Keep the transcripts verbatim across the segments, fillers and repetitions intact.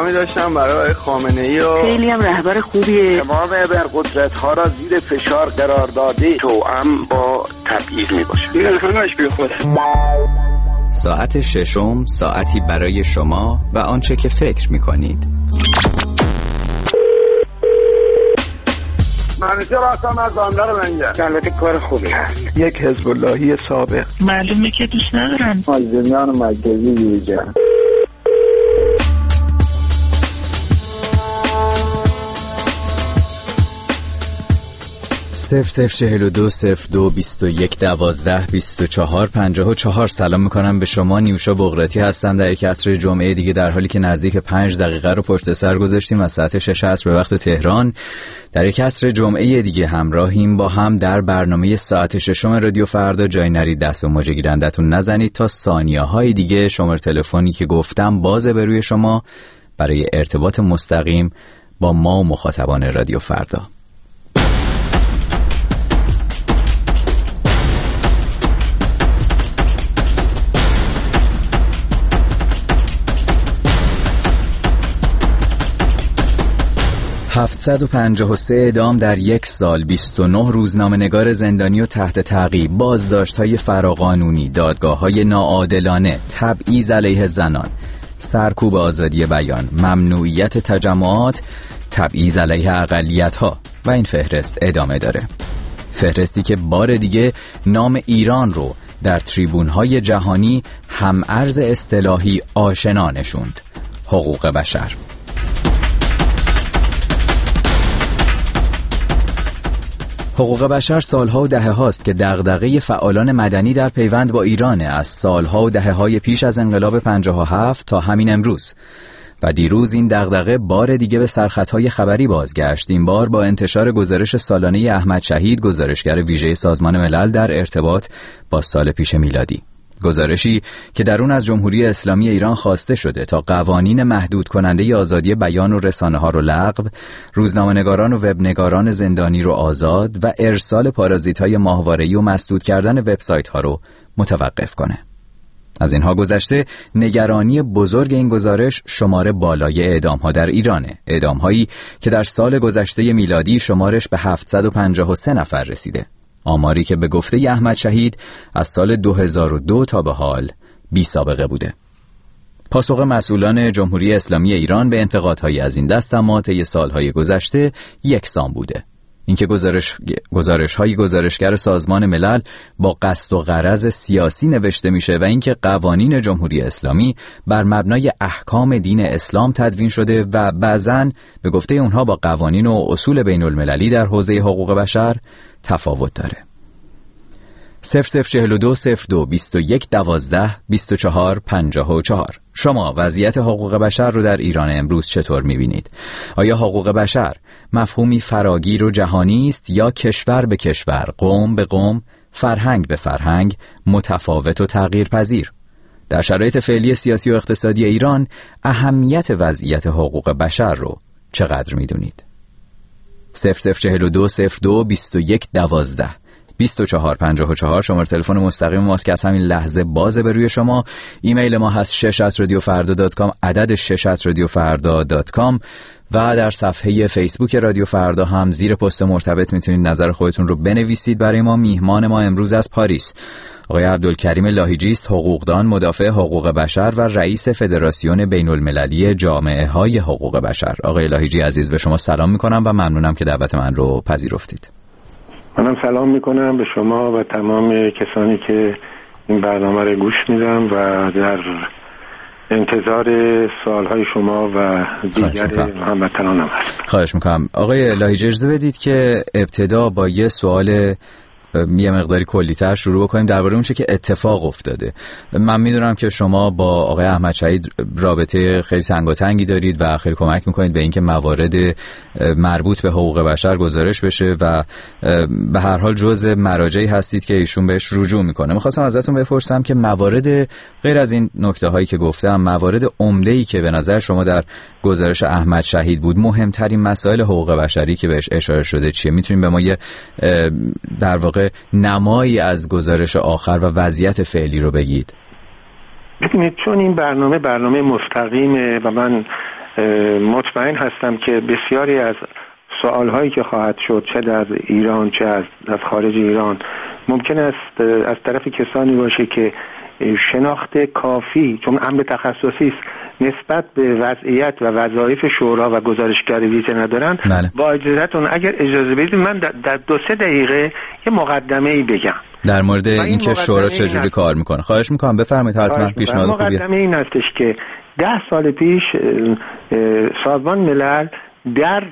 پیامی داشتم برای خامنه‌ای و خیلی هم رهبر خوبیه. تمام ابرقدرت‌ها را زیر فشار قرار داده توأم با تبعیض میباشه. این همش بی خوده. ساعت ششم، ساعتی برای شما و آنچه که فکر میکنید. منیجر هستم از بندر لنگر. البته کار خوبی هست. یک حزب اللهی سابق. معلومه که دوست ندارم. مازدمیان مرکزی ویژه. صفر صفر چهل و دو صفر دو بیست و یک دوازده بیست و چهار پنجاه و چهار. سلام میکنم به شما. نیوشا بغراتی هستم در یک عصر جمعه دیگه، در حالی که نزدیک پنج دقیقه رو پشت سر گذاشتیم از ساعت شش عصر به وقت تهران. در یک عصر جمعه دیگه همراهیم با هم در برنامه ساعت ششم رادیو فردا. جای نرید دست به موج گیرندتون نزنید تا ثانیه های دیگه. شماره تلفنی که گفتم بازه به روی شما برای ارتباط مستقیم با ما و مخاطبان رادیو فردا. هفتصد و پنجاه و سه اعدام در یک سال، بیست و نه روزنامه‌نگار زندانی و تحت تعقیب، بازداشت‌های فراقانونی، دادگاه‌های ناعادلانه، تبعیض علیه زنان، سرکوب آزادی بیان، ممنوعیت تجمعات، تبعیض علیه اقلیت‌ها و این فهرست ادامه داره. فهرستی که بار دیگه نام ایران رو در تریبون‌های جهانی هم ارز اصطلاحی آشنا نشوند: حقوق بشر. حقوق بشر سالها و دهه هاست که دغدغه فعالان مدنی در پیوند با ایرانه، از سالها و دهه های پیش از انقلاب پنجاه و هفت تا همین امروز. و دیروز این دغدغه بار دیگه به سرخطهای خبری بازگشت، این بار با انتشار گزارش سالانه احمد شهید، گزارشگر ویژه سازمان ملل در ارتباط با سال پیش میلادی. گزارشی که در اون از جمهوری اسلامی ایران خواسته شده تا قوانین محدود کننده آزادی بیان و رسانه ها رو لغو، روزنامه‌نگاران و وبنگاران زندانی رو آزاد و ارسال پارازیت‌های ماهواره‌ای و مسدود کردن وبسایت‌ها رو متوقف کنه. از اینها گذشته نگرانی بزرگ این گزارش شمار بالای اعدام‌ها در ایرانه، اعدام‌هایی که در سال گذشته میلادی شمارش به هفتصد و پنجاه و سه نفر رسیده. آماری که به گفته احمد شهید از سال دو هزار و دو تا به حال بی سابقه بوده. پاسخ مسئولان جمهوری اسلامی ایران به انتقادهای از این دست اما طی سالهای گذشته یکسان بوده. اینکه گزارش گزارش‌های گزارشگر سازمان ملل با قصد و غرض سیاسی نوشته میشه و اینکه قوانین جمهوری اسلامی بر مبنای احکام دین اسلام تدوین شده و بعضن به گفته اونها با قوانین و اصول بین المللی در حوزه حقوق بشر تفاوت داره. صفر صفر چهل و دو صفر دو بیست و یک دوازده بیست و چهار پنجاه و چهار. شما وضعیت حقوق بشر رو در ایران امروز چطور میبینید؟ آیا حقوق بشر مفهومی فراگیر و جهانی است یا کشور به کشور، قوم به قوم، فرهنگ به فرهنگ متفاوت و تغییر پذیر؟ در شرایط فعلی سیاسی و اقتصادی ایران اهمیت وضعیت حقوق بشر رو چقدر میدونید؟ صفر صفر چهل و دو صفر دو بیست و یک دوازده بیست و چهار پنجاه و چهار شماره تلفن مستقیم ماست که از همین لحظه بازه به روی شما. ایمیل ما هست شش ات رادیو فردا دات کام، عدد شش ات رادیو فردا دات کام و در صفحه فیسبوک رادیو فردا هم زیر پست مرتبط میتونید نظر خودتون رو بنویسید. برای ما میهمان ما امروز از پاریس آقای عبدالکریم لاهیجی است، حقوقدان، مدافع حقوق بشر و رئیس فدراسیون بین المللی جامعه های حقوق بشر. آقای لاهیجی عزیز، به شما سلام میکنم و ممنونم که دعوت من رو پذیرفتید. منم سلام میکنم به شما و تمام کسانی که این برنامه رو گوش میدن و در انتظار سوالهای شما و دیگر هموطنانم هستم. خواهش میکنم. آقای لاهیجی اجازه بدید که ابتدا با یه سوال یه مقداری کلی‌تر شروع بکنیم درباره اون چه که اتفاق افتاده. من میدونم که شما با آقای احمد شهید رابطه خیلی تنگاتنگی دارید و خیلی کمک میکنید به اینکه موارد مربوط به حقوق بشر گزارش بشه و به هر حال جزء مراجعی هستید که ایشون بهش رجوع میکنه. میخواستم ازتون بپرسم که موارد غیر از این نکته هایی که گفتم، موارد عمده‌ای که به نظر شما در گزارش احمد شهید بود، مهمترین مسائل حقوق بشری که بهش اشاره شده چیه؟ میتونید به ما یه در واقع نمایی از گزارش آخر و وضعیت فعلی رو بگید؟ ببینید، چون این برنامه برنامه مستقیمه و من مطمئن هستم که بسیاری از سوالهایی که خواهد شد چه در ایران چه از, از خارج ایران ممکن است از طرف کسانی باشه که شناخت کافی، چون امر تخصصی است، نسبت به وضعیت و وظایف شورا و گزارشگر ویژه ندارن. بله. با اجازهتون اگر اجازه بدید من در دو سه دقیقه یه مقدمه ای بگم در مورد اینکه شورا چجوری کار میکنه. خواهش میکنم بفرمایید. حتما پیشنهاد خوبیه. مقدمه این هستش که ده سال پیش سازمان ملل در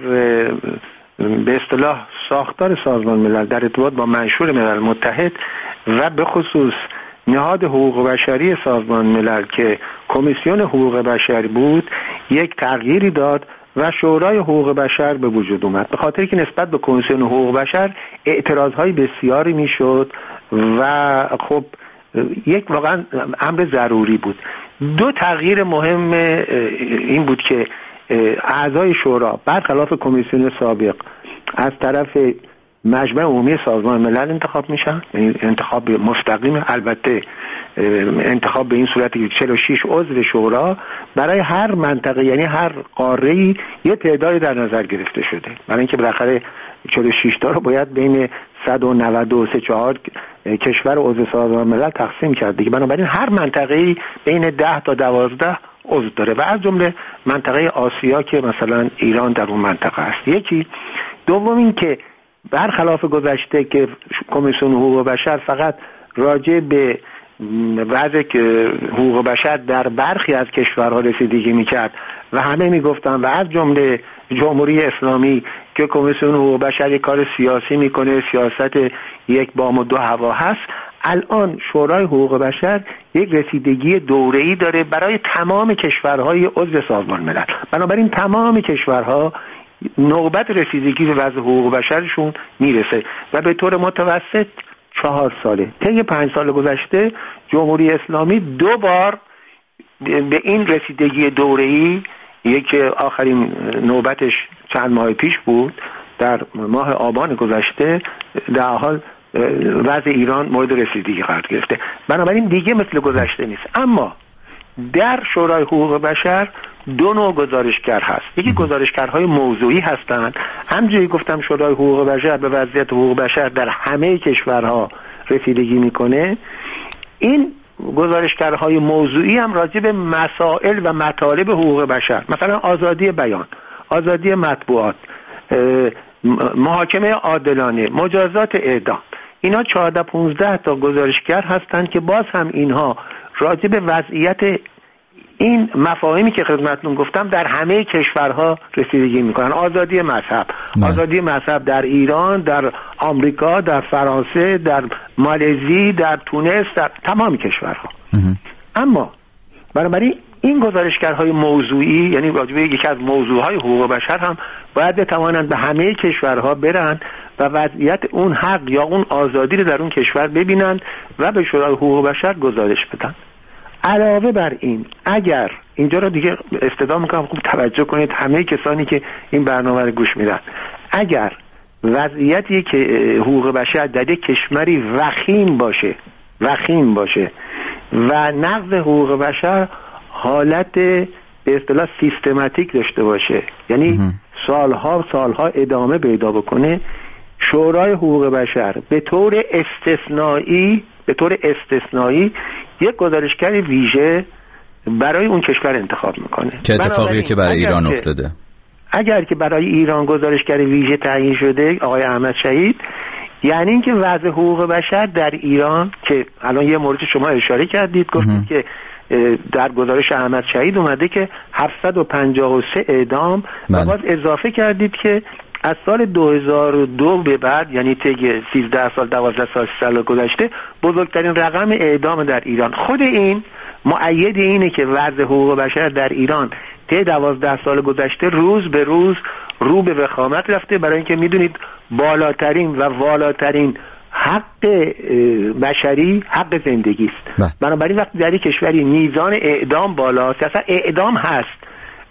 به اصطلاح ساختار سازمان ملل در ارتباط با منشور ملل متحد و به خصوص نهاد حقوق بشری سازمان ملل که کمیسیون حقوق بشر بود یک تغییری داد و شورای حقوق بشر به وجود اومد، به خاطر که نسبت به کمیسیون حقوق بشر اعتراضهای بسیاری میشد و خب یک واقعا امر ضروری بود. دو تغییر مهم این بود که اعضای شورا برخلاف کمیسیون سابق از طرف مجمع عمومی سازمان ملل انتخاب میشن، یعنی انتخاب مستقیم، البته انتخاب به این صورتی که چهل و شش عضو شورا برای هر منطقه یعنی هر قاره‌ای یه تعدادی در نظر گرفته شده، برای اینکه بالاخره چهل و شش تا رو باید بین صد و نود و سه چهار کشور عضو سازمان ملل تقسیم کرد دیگه. بنابراین هر منطقه‌ای بین ده تا دوازده عضو داره و از جمله منطقه آسیا که مثلا ایران در اون منطقه است. یکی دوم این که برخلاف گذشته که کمیسیون حقوق بشر فقط راجع به وضع حقوق بشر در برخی از کشورها رسیدگی میکرد و همه میگفتن و از جمله جمهوری اسلامی که کمیسیون حقوق بشر یک کار سیاسی میکنه، سیاست یک بام و دو هوا هست، الان شورای حقوق بشر یک رسیدگی دوره‌ای داره برای تمام کشورهای عضو سازمان ملل. بنابراین تمام کشورها نوبت رسیدگی به وضع حقوق بشرشون میرسه و به طور متوسط چهار ساله طی پنج سال گذشته جمهوری اسلامی دو بار به این رسیدگی دوره‌ای، یک آخرین نوبتش چند ماه پیش بود در ماه آبان گذشته، در حال وضع ایران مورد رسیدگی قرار گرفته. بنابراین دیگه مثل گذشته نیست. اما در شورای حقوق بشر دو نوع گزارشگر هست. یکی گزارشگرهای موضوعی هستند، همونجوری گفتم شورای حقوق بشر به وضعیت حقوق بشر در همه کشورها رسیدگی میکنه. این گزارشگرهای موضوعی هم راجع به مسائل و مطالب حقوق بشر، مثلا آزادی بیان، آزادی مطبوعات، محاکمه عادلانه، مجازات اعدام، اینا چهارده پانزده تا گزارشگر هستند که باز هم اینها راجع به وضعیت این مفاهیمی که خدمتتون گفتم در همه کشورها رسیدگی میکنن. آزادی مذهب، نه. آزادی مذهب در ایران، در آمریکا، در فرانسه، در مالزی، در تونس، در تمام کشورها. اما بنابراین این گزارشگرهای موضوعی، یعنی راجع به یکی از موضوعهای حقوق بشر هم باید بتوانند به همه کشورها برن و وضعیت اون حق یا اون آزادی رو در اون کشور ببینند و به شورای حقوق بشر گزارش بدن. علاوه بر این، اگر اینجا رو دیگه استدعا میکنم خوب توجه کنید همه کسانی که این برنامه رو گوش میدن، اگر وضعیتی که حقوق بشر در یک کشوری وخیم باشه وخیم باشه و نقض حقوق بشر حالت به اصطلاح سیستماتیک داشته باشه، یعنی سالها سالها ادامه پیدا بکنه، شورای حقوق بشر به طور استثنایی به طور استثنایی یک گزارشگر ویژه برای اون کشور انتخاب میکنه. چه اتفاقی که برای ایران افتاده؟ اگر که برای ایران گزارشگر ویژه تعیین شده آقای احمد شهید، یعنی اینکه وضع حقوق بشر در ایران که الان یه مورد شما اشاره کردید، گفتید که در گزارش احمد شهید اومده که هفتصد و پنجاه و سه اعدام و باز اضافه کردید که از سال دو هزار و دو به بعد، یعنی طی سیزده سال دوازده سال سال گذشته، بزرگترین رقم اعدام در ایران. خود این مؤید اینه که وضع حقوق بشر در ایران طی دوازده سال گذشته روز به روز رو به وخامت رفته، برای اینکه میدونید بالاترین و والاترین حق بشری حق زندگی است. بنابراین وقتی در یک کشوری میزان اعدام بالاست، اصلا اعدام هست،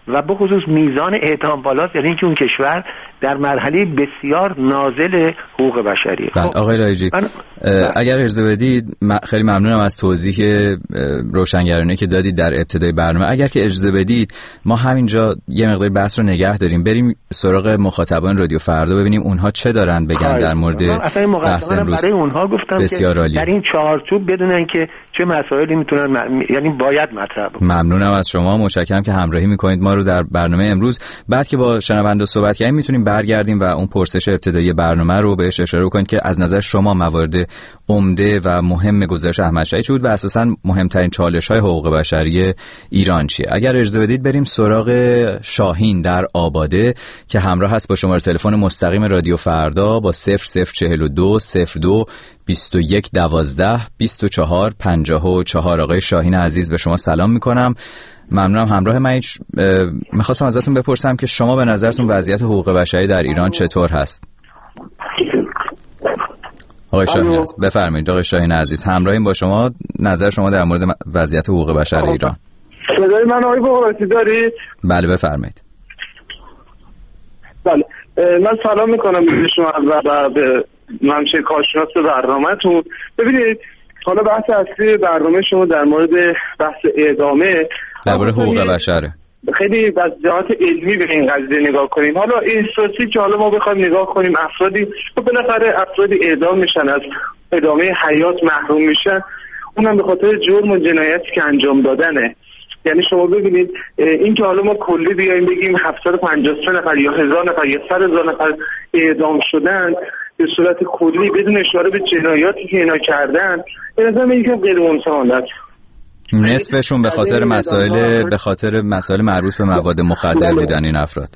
و به خصوص میزان اعدام بالاست، یعنی اینکه اون کشور در مرحله بسیار نازل حقوق بشریه. بله آقای لایجی، اگر اجازه بدید خیلی ممنونم از توضیح روشنگرانه که دادید در ابتدای برنامه. اگر که اجازه بدید ما همینجا یه مقدار بحث رو نگه داریم، بریم سراغ مخاطبان رادیو فردا ببینیم اونها چه دارن بگن در مورد بحث امروز. برای اونها گفتم بسیار که عالی. در این چارچوب بدونن که چه مسائلی میتونن م... یعنی باید مطرح بکنن. ممنونم از شما، متشکرم که همراهی میکنید ما رو در برنامه امروز. بعد که با شنونده صحبت کردیم میتونیم برگردیم و اون پرسش ابتدایی برنامه رو بهش اشاره بکنید که از نظر شما موارد عمده و مهم گزارش احمد شهید چه بود و اساساً مهمترین چالش‌های حقوق بشری ایران چیه. اگر اجازه بدید بریم سراغ شاهین در آباده که همراه هست با شماره تلفن مستقیم رادیو فردا با صفر صفر چهل و دو صفر دو بیست و یک دوازده بیست و چهار پنجاه و چهار. آقای شاهین عزیز به شما سلام میکنم، ممنونم همراه من. میخواستم ازتون بپرسم که شما به نظرتون وضعیت حقوق بشری در ایران چطور هست؟ آقای شاهین عزیز بفرمایید. آقای شاهین عزیز همراهیم با شما، نظر شما در مورد وضعیت حقوق بشر ایران. صدای من آقای بغراتی دارید؟ بله بفرمایید. بله من سلام میکنم به شما و به همچنین کارشناس برنامه‌تون. ببینید حالا بحث اصلی برنامه شما در مورد بحث اعدامه درباره حقوق بشره. خیلی از جهات علمی به این قضیه نگاه کنیم. حالا احساسی که حالا ما بخوایم نگاه کنیم، افرادی خب بالاخره افرادی اعدام میشن، از ادامه حیات محروم میشن، اونم به خاطر جرم و جنایتی که انجام دادنه. یعنی شما ببینید این که حالا ما کلی بیایم بگیم هفتصد و پنجاه و سه نفر یا هزار نفر یا صد هزار نفر اعدام شدن به صورت کلی بدون اشاره به جنایاتی که اینا کردن، به نظر من اینکه غیر منصفانه است. نصفشون به خاطر مسائل به خاطر مسائل مربوط به مواد مخدر بودن این افراد.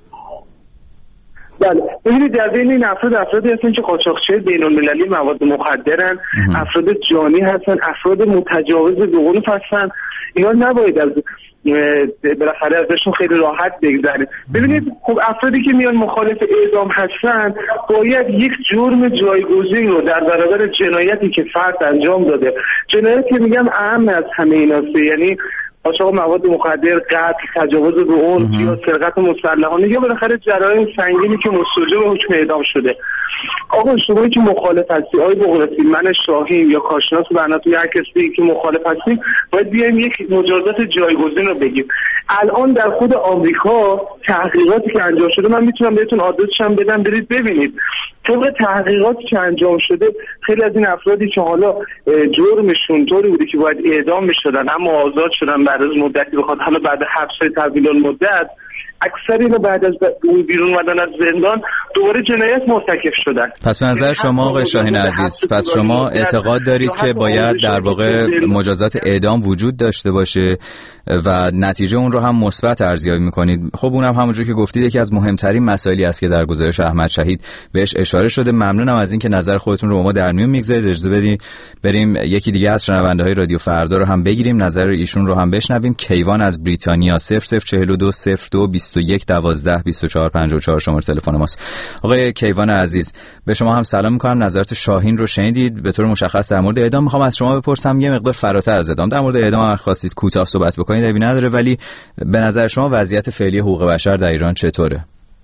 بله ببینید در بین این افراد افرادی هستن که قاچاقچی بین‌المللی مواد مخدرن، افراد جانی هستن، افراد متجاوز حقوق هستن. اینا نباید از بالاخره ازشون خیلی راحت بگذرید. ببینید خب افرادی که میان مخالف اعدام هستن باید یک جرم جایگزین رو در برابر جنایتی که فرد انجام داده، جنایتی که میگم اهم از همه ایناست، یعنی قاچاق مواد مخدر، قتل، تجاوز به عنف یا سرقت مسلحانه یا بالاخره جرایم سنگینی که مستوجب حکم اعدام شده. آقا شما که مخالف هستی، آقای بغراتی، من شاهین یا کارشناس برنامه یا هر کسی که مخالف هستیم باید بیایم یک مجازات جایگزین رو بگیم. الان در خود آمریکا تحقیقاتی که انجام شده، من میتونم بهتون آدرسش هم بدم برید ببینید. طبق تحقیقاتی که انجام شده خیلی از این افرادی که حالا جرمشون طوری بوده که باید اعدام میشدن اما آزاد شدن بعد از مدتی، بخاطر حالا بعد حبس طویل المدت، اکثر اینو بعد از بیرون اومدن از زندان دوباره جنایت مرتکب شدن. پس به نظر شما آقای شاهین عزیز، پس شما اعتقاد دارید که باید در واقع مجازات اعدام وجود داشته باشه و نتیجه اون رو هم مثبت ارزیابی میکنید. خب اونم همونجوری که گفتید یکی از مهمترین مسائلی است که در گزارش احمد شهید بهش اشاره شده. ممنونم از اینکه نظر خودتون رو با ما در میون میگذارید. اجازه بدید بریم یکی دیگه از شنونده‌های رادیو فردا رو هم بگیریم، نظر ایشون رو هم بشنویم. کیوان از بریتانیا صفر صفر چهل و دو صفر دو بیست و یک دوازده بیست و چهار پنجاه و چهار شماره تلفن ماست. آقای کیوان عزیز به شما هم سلام میکنم. نظرات شاهین رو شنیدید. به طور مشخص در مورد اعدام میخوام از شما بپرسم یه مقدار فراتر از اعدام، در مورد اعدام هم خواستید کوتاه صحبت بکنید ابی نداره، ولی به نظر شما وضعیت فعلی حقوق بشر در ایران چطوره؟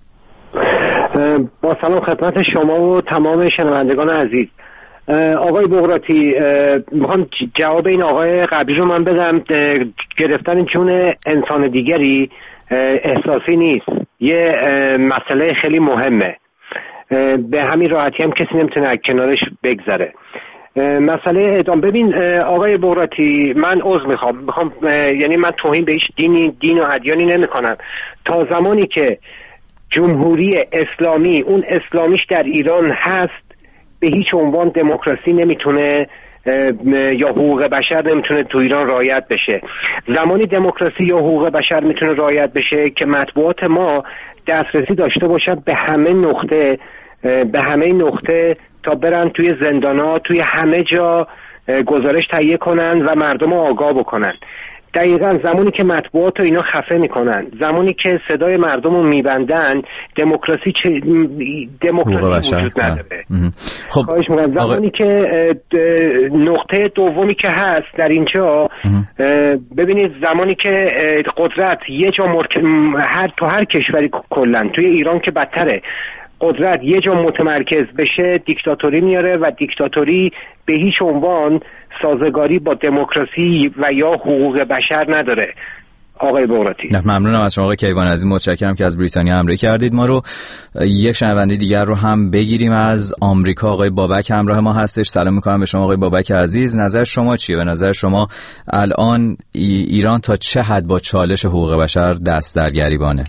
با سلام خدمت شما و تمام شنوندگان عزیز. آقای بغراتی، میخوام جواب این آقای قبلی رو من بدم. گرفتن جون انسان دیگری احساسی نیست، یه مسئله خیلی مهمه، به همین راحتی هم کسی نمیتونه از کنارش بگذره. مسئله اعدام، ببین آقای بغراتی، من عذر میخوام میخوام یعنی من توهین به هیچ دینی دین و ادیانی نمیکنم. تا زمانی که جمهوری اسلامی اون اسلامیش در ایران هست، به هیچ عنوان دموکراسی نمیتونه یا حقوق بشر نمیتونه تو ایران رعایت بشه. زمانی دموکراسی یا حقوق بشر میتونه رعایت بشه که مطبوعات ما دسترسی داشته باشد به همه نقطه به همه نقطه تا برن توی زندانات، توی همه جا گزارش تهیه کنن و مردم رو آگاه بکنن. دقیقاً زمانی که مطبوعات رو اینا خفه میکنن، زمانی که صدای مردم رو میبندن، دموکراسی چه دموکراسی وجود نداره. خب خواهش میکنم زمانی آقا... که نقطه دومی که هست در اینجا، ببینید زمانی که قدرت یه جا مرک... هر تو هر کشوری کلا، توی ایران که بدتره، قدرت یه جا متمرکز بشه دیکتاتوری میاره و دیکتاتوری به هیچ عنوان سازگاری با دموکراسی و یا حقوق بشر نداره. آقای بغراتی، ممنونم از شما آقای کیوان عزیز، متشکرم که از بریتانیا همراهی کردید ما رو. یک شنونده دیگر رو هم بگیریم از آمریکا. آقای بابک همراه ما هستش. سلام میکنم به شما آقای بابک عزیز. نظر شما چیه؟ به نظر شما الان ایران تا چه حد با چالش حقوق بشر دست در گریبانه؟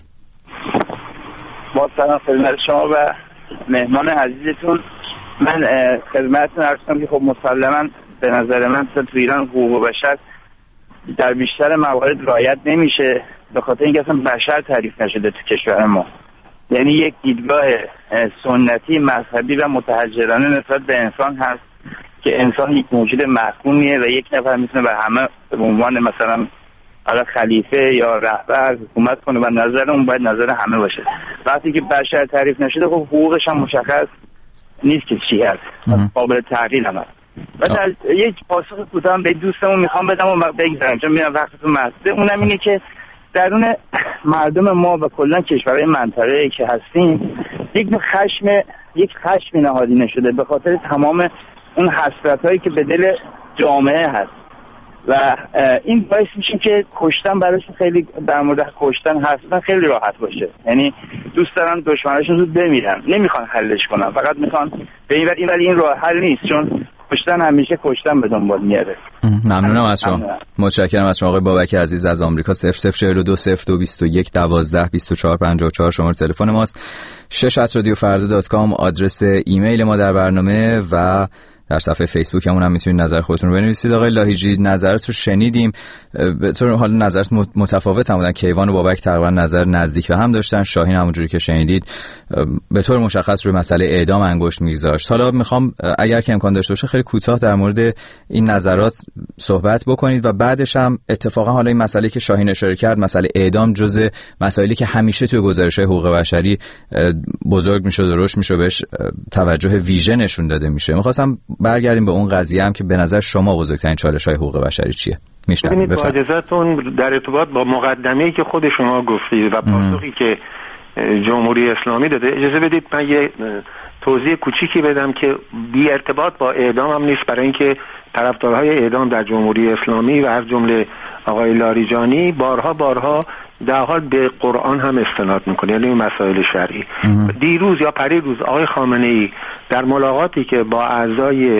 با سلام خدمت شما و مهمان عزیزتون. من خدمتتون عرض کنم که خب مسلماً به نظر من تو ایران حقوق بشر در بیشتر موارد رعایت نمیشه، به خاطر اینکه اصلا بشر تعریف نشده تو کشور ما. یعنی یک دیدگاه سنتی مذهبی و متحجرانه نسبت به انسان هست که انسان یک موجود محکومیه و یک نفر میتونه به همه به عنوان مثلا حالا خلیفه یا رهبر حکومت کنه و نظر اون باید نظر همه باشه. وقتی که بشر تعریف نشده خب حقوقش هم مشخص نیست که چی هست، قابل تغییر هم هست. و در یک پاسخ کوتاه به دوستمون میخوام بدم و بگذارم چون میرم وقتتون محدوده. اونم اینه که درون مردم ما و کلا کشورهای منطقه‌ای که هستیم یک خشم یک خشم نهادینه شده به خاطر تمام اون حسرت‌هایی که به دل جامعه هست و این باعث میشه که کشتن براش خیلی در مورد کشتن هستن خیلی راحت باشه. یعنی دوست دارن دشمناشون زود بمیرن، نمیخوان حلش کنن، فقط میخوان به این ولی ولی این راه حل نیست، چون کشتن همیشه کشتن به دنبال میاره. ممنونم از شما. متشکرم از شما آقای بابک عزیز از آمریکا. صفر صفر چهل و دو صفر دو بیست و یک دوازده بیست و چهار پنجاه و چهار شماره تلفن ماست. شش ات رادیو فردا دات کام آدرس ایمیل ما در برنامه و در صفحه فیسبوک همون هم میتونید نظر خودتون رو بنویسید. آقای لاهیجی نظرت رو شنیدیم، به طور حالا نظرت متفاوت هم بودن. کیوان و بابک تقریبا نظر نزدیک به هم داشتن، شاهین همونجوری که شنیدید به طور مشخص روی مسئله اعدام انگشت می‌گذاشت. حالا میخوام اگر که امکان داشته باشه خیلی کوتاه در مورد این نظرات صحبت بکنید و بعدش هم اتفاقا حالا این مسئله که شاهین اشاره کرد، مسئله اعدام جزء مسائلی که همیشه توی گزارش‌های حقوق بشری بزرگ میشه، درشت میشه، بهش توجه ویژه نشون داده میشه. می‌خواستم برگردیم به اون قضیه هم که به نظر شما بزرگترین چالش‌های حقوق بشری چیه؟ میشنوید. با اجازهتون در ارتباط با مقدمه‌ای که خود شما گفتید و پاسخی که جمهوری اسلامی داده، اجازه بدید من یه توضیح کوچیکی بدم که بی ارتباط با اعدام هم نیست، برای اینکه طرفدارهای اعدام در جمهوری اسلامی و از جمله آقای لاریجانی بارها بارها در حال به قرآن هم استناد میکنه، یعنی مسائل شرعی. دیروز یا پریروز آقای خامنه‌ای در ملاقاتی که با اعضای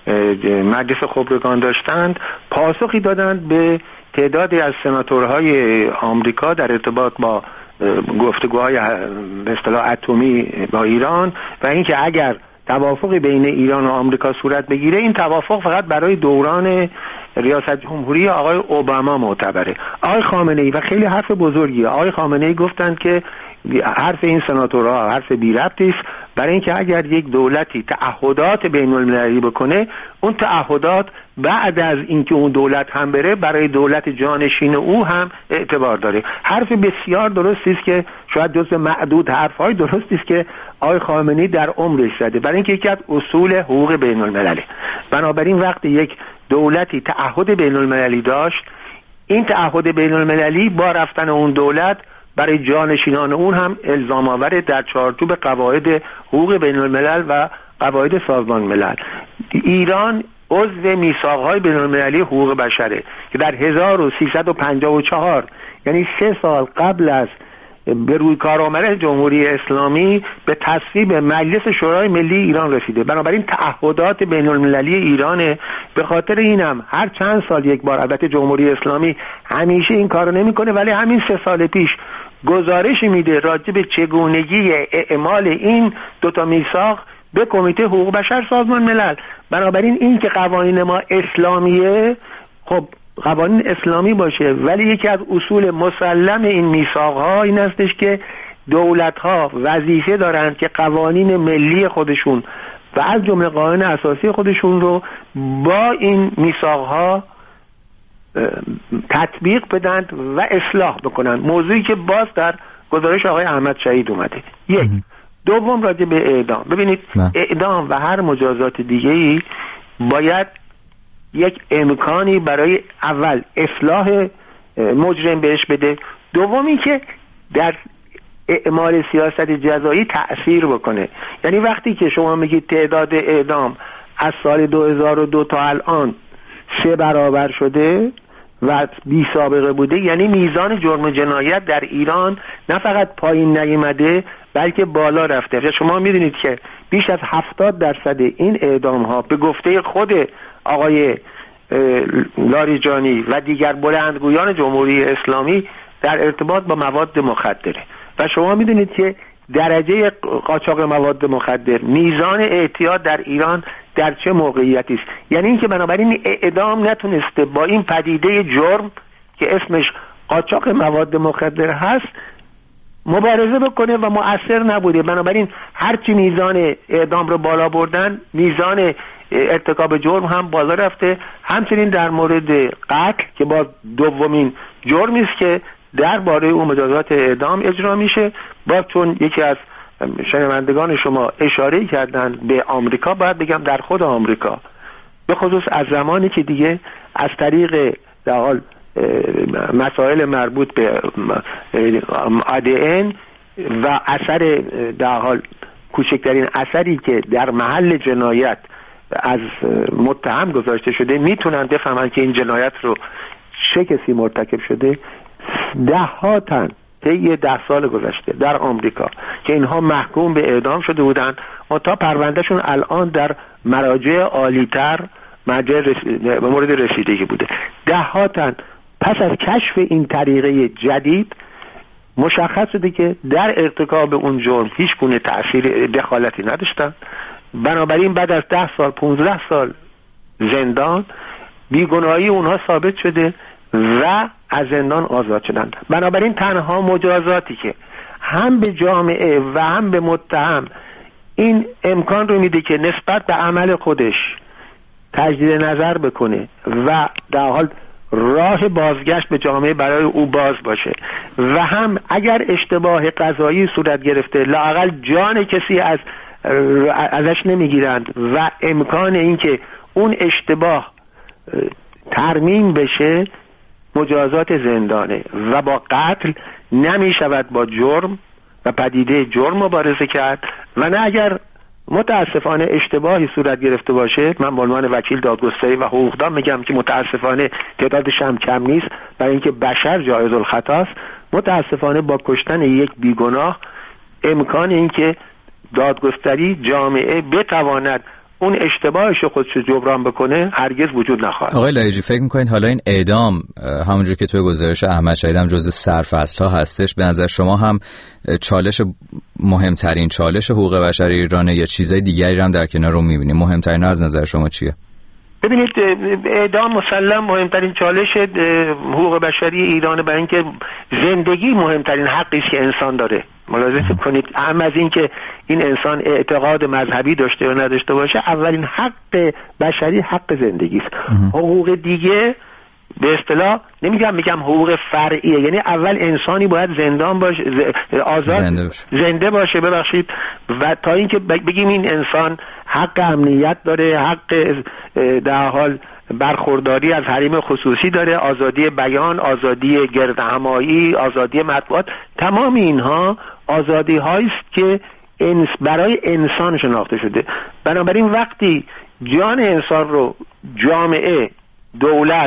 مجلس خبرگان داشتند پاسخی دادند به تعدادی از سناتورهای آمریکا در ارتباط با گفتگوهای به اصطلاح اتمی با ایران و اینکه اگر توافقی بین ایران و آمریکا صورت بگیره این توافق فقط برای دوران ریاست جمهوری آقای اوباما معتبره. آقای خامنه‌ای و خیلی حرف بزرگیه، آقای خامنه‌ای گفتند که حرف این سناتورها حرف بی ربطی است، برای اینکه اگر یک دولتی تعهدات بین المللی بکنه اون تعهدات بعد از اینکه اون دولت هم بره برای دولت جانشین او هم اعتبار داره. حرف بسیار درستی است که شاید جزو معدود حرف‌های درستی است که آقای خامنه‌ای در عمرش زده، برای اینکه یکی از اصول حقوق بین المللی. بنابراین وقتی یک دولتی تعهد بین المللی داشت، این تعهد بین المللی با رفتن اون دولت برای جانشینان اون هم الزام آور در چارچوب قواعد حقوق بین الملل و قواعد سازمان ملل. ایران عضو میثاق‌های بین المللی حقوق بشره که در هزار و سیصد و پنجاه و چهار یعنی سه سال قبل از به روی کار آمدن جمهوری اسلامی به تصویب مجلس شورای ملی ایران رسیده. بنابراین تعهدات بین المللی ایرانه. به خاطر اینم هر چند سال یک بار، البته جمهوری اسلامی همیشه این کارو نمیکنه، ولی همین سه سال پیش گزارش میده راجع به چگونگی اعمال این دوتا میثاق به کمیته حقوق بشر سازمان ملل. بنابراین این که قوانین ما اسلامیه، خب قوانین اسلامی باشه، ولی یکی از اصول مسلم این میثاق‌ها این هستش که دولت‌ها وظیفه دارند که قوانین ملی خودشون و از جمله قانون اساسی خودشون رو با این میثاق‌ها تطبیق بدن و اصلاح بکنن، موضوعی که باز در گزارش آقای احمد شهید اومده. یک. دوم راجع به اعدام. ببینید نه. اعدام و هر مجازات دیگه‌ای باید یک امکانی برای اول اصلاح مجرم بهش بده، دومی که در اعمال سیاست جزایی تأثیر بکنه. یعنی وقتی که شما میگید تعداد اعدام از سال دو هزار و دو تا الان سه برابر شده و بی سابقه بوده، یعنی میزان جرم جنایت در ایران نه فقط پایین نیامده بلکه بالا رفته. شما میدونید که بیش از هفتاد درصد این اعدام ها به گفته خود آقای لاریجانی و دیگر بلندگویان جمهوری اسلامی در ارتباط با مواد مخدره. و شما میدونید که درجه قاچاق مواد مخدر، میزان اعتیاد در ایران در چه موقعیتی است. یعنی اینکه بنابراین اعدام نتونسته با این پدیده جرم که اسمش قاچاق مواد مخدر هست مبارزه بکنه و مؤثر نبوده. بنابراین هرچی میزان اعدام رو بالا بردن، میزان ارتکاب جرم هم بالا رفته. همچنین در مورد قتل که با دومین جرمی است که درباره اون مجازات اعدام اجرا میشه، با چون یکی از شنوندگان شما اشاره کردن به آمریکا، باید بگم در خود آمریکا به خصوص از زمانی که دیگه از طریق در حال مسائل مربوط به ای دی ان و اثر در حال کوچکترین اثری که در محل جنایت از متهم گذاشته شده میتونن بفهمن که این جنایت رو چه کسی مرتکب شده. ده ها تن طی ده سال گذشته در آمریکا که اینها محکوم به اعدام شده بودن و تا پروندهشون الان در مراجع عالی‌تر مرجع رس... مورد رسیدگی بوده. ده ها تن پس از کشف این طریقه جدید مشخص شده که در ارتکاب اون جرم هیچ گونه تأثیر دخالتی نداشتن. بنابراین بعد از ده سال پونزده سال زندان بیگناهی اونها ثابت شده و از زندان آزاد شدند. بنابراین تنها مجازاتی که هم به جامعه و هم به متهم این امکان رو میده که نسبت به عمل خودش تجدید نظر بکنه و در حال راه بازگشت به جامعه برای او باز باشه و هم اگر اشتباه قضایی صورت گرفته لااقل جان کسی از ازش نمیگیرند و امکان این که اون اشتباه ترمیم بشه، مجازات زندانه و با قتل نمی شود با جرم و پدیده جرم مبارزه کرد و نه اگر متاسفانه اشتباهی صورت گرفته باشه. من به عنوان وکیل دادگستری و حقوقدان میگم که متاسفانه تعدادش هم کم نیست، برای اینکه بشر جایز الخطاست. متاسفانه با کشتن یک بیگناه امکان این که دادگستری جامعه بتواند اون اشتباهش خودشو جبران بکنه هرگز وجود نخواهد. آقای لایجی فکر میکنید حالا این اعدام همونجور که توی گزارش احمد شهید هم جزء سرفصل‌ها هستش، به نظر شما هم چالش مهمترین چالش حقوق بشر ایرانه یا چیزای دیگری هم در کنار رو میبینیم؟ مهمترین از نظر شما چیه؟ ببینید اعدام مسلم مهمترین چالش حقوق بشری ایرانه، برای اینکه زندگی مهمترین حقی است که انسان داره. ملاحظه کنید هم از این که این انسان اعتقاد مذهبی داشته و نداشته باشه، اولین حق بشری حق زندگی است. حقوق دیگه به اصطلاح نمیگم میگم حقوق فرعیه، یعنی اول انسانی باید زندان باشه، آزاد زنده باشه, زنده باشه ببخشید و تا اینکه بگیم این انسان حق امنیت داره، حق در حال برخورداری از حریم خصوصی داره، آزادی بیان، آزادی گردهمایی، آزادی مطبوعات، تمام اینها آزادی هایی است که انس برای انسان شناخته شده. بنابراین وقتی جان انسان رو جامعه، دولت،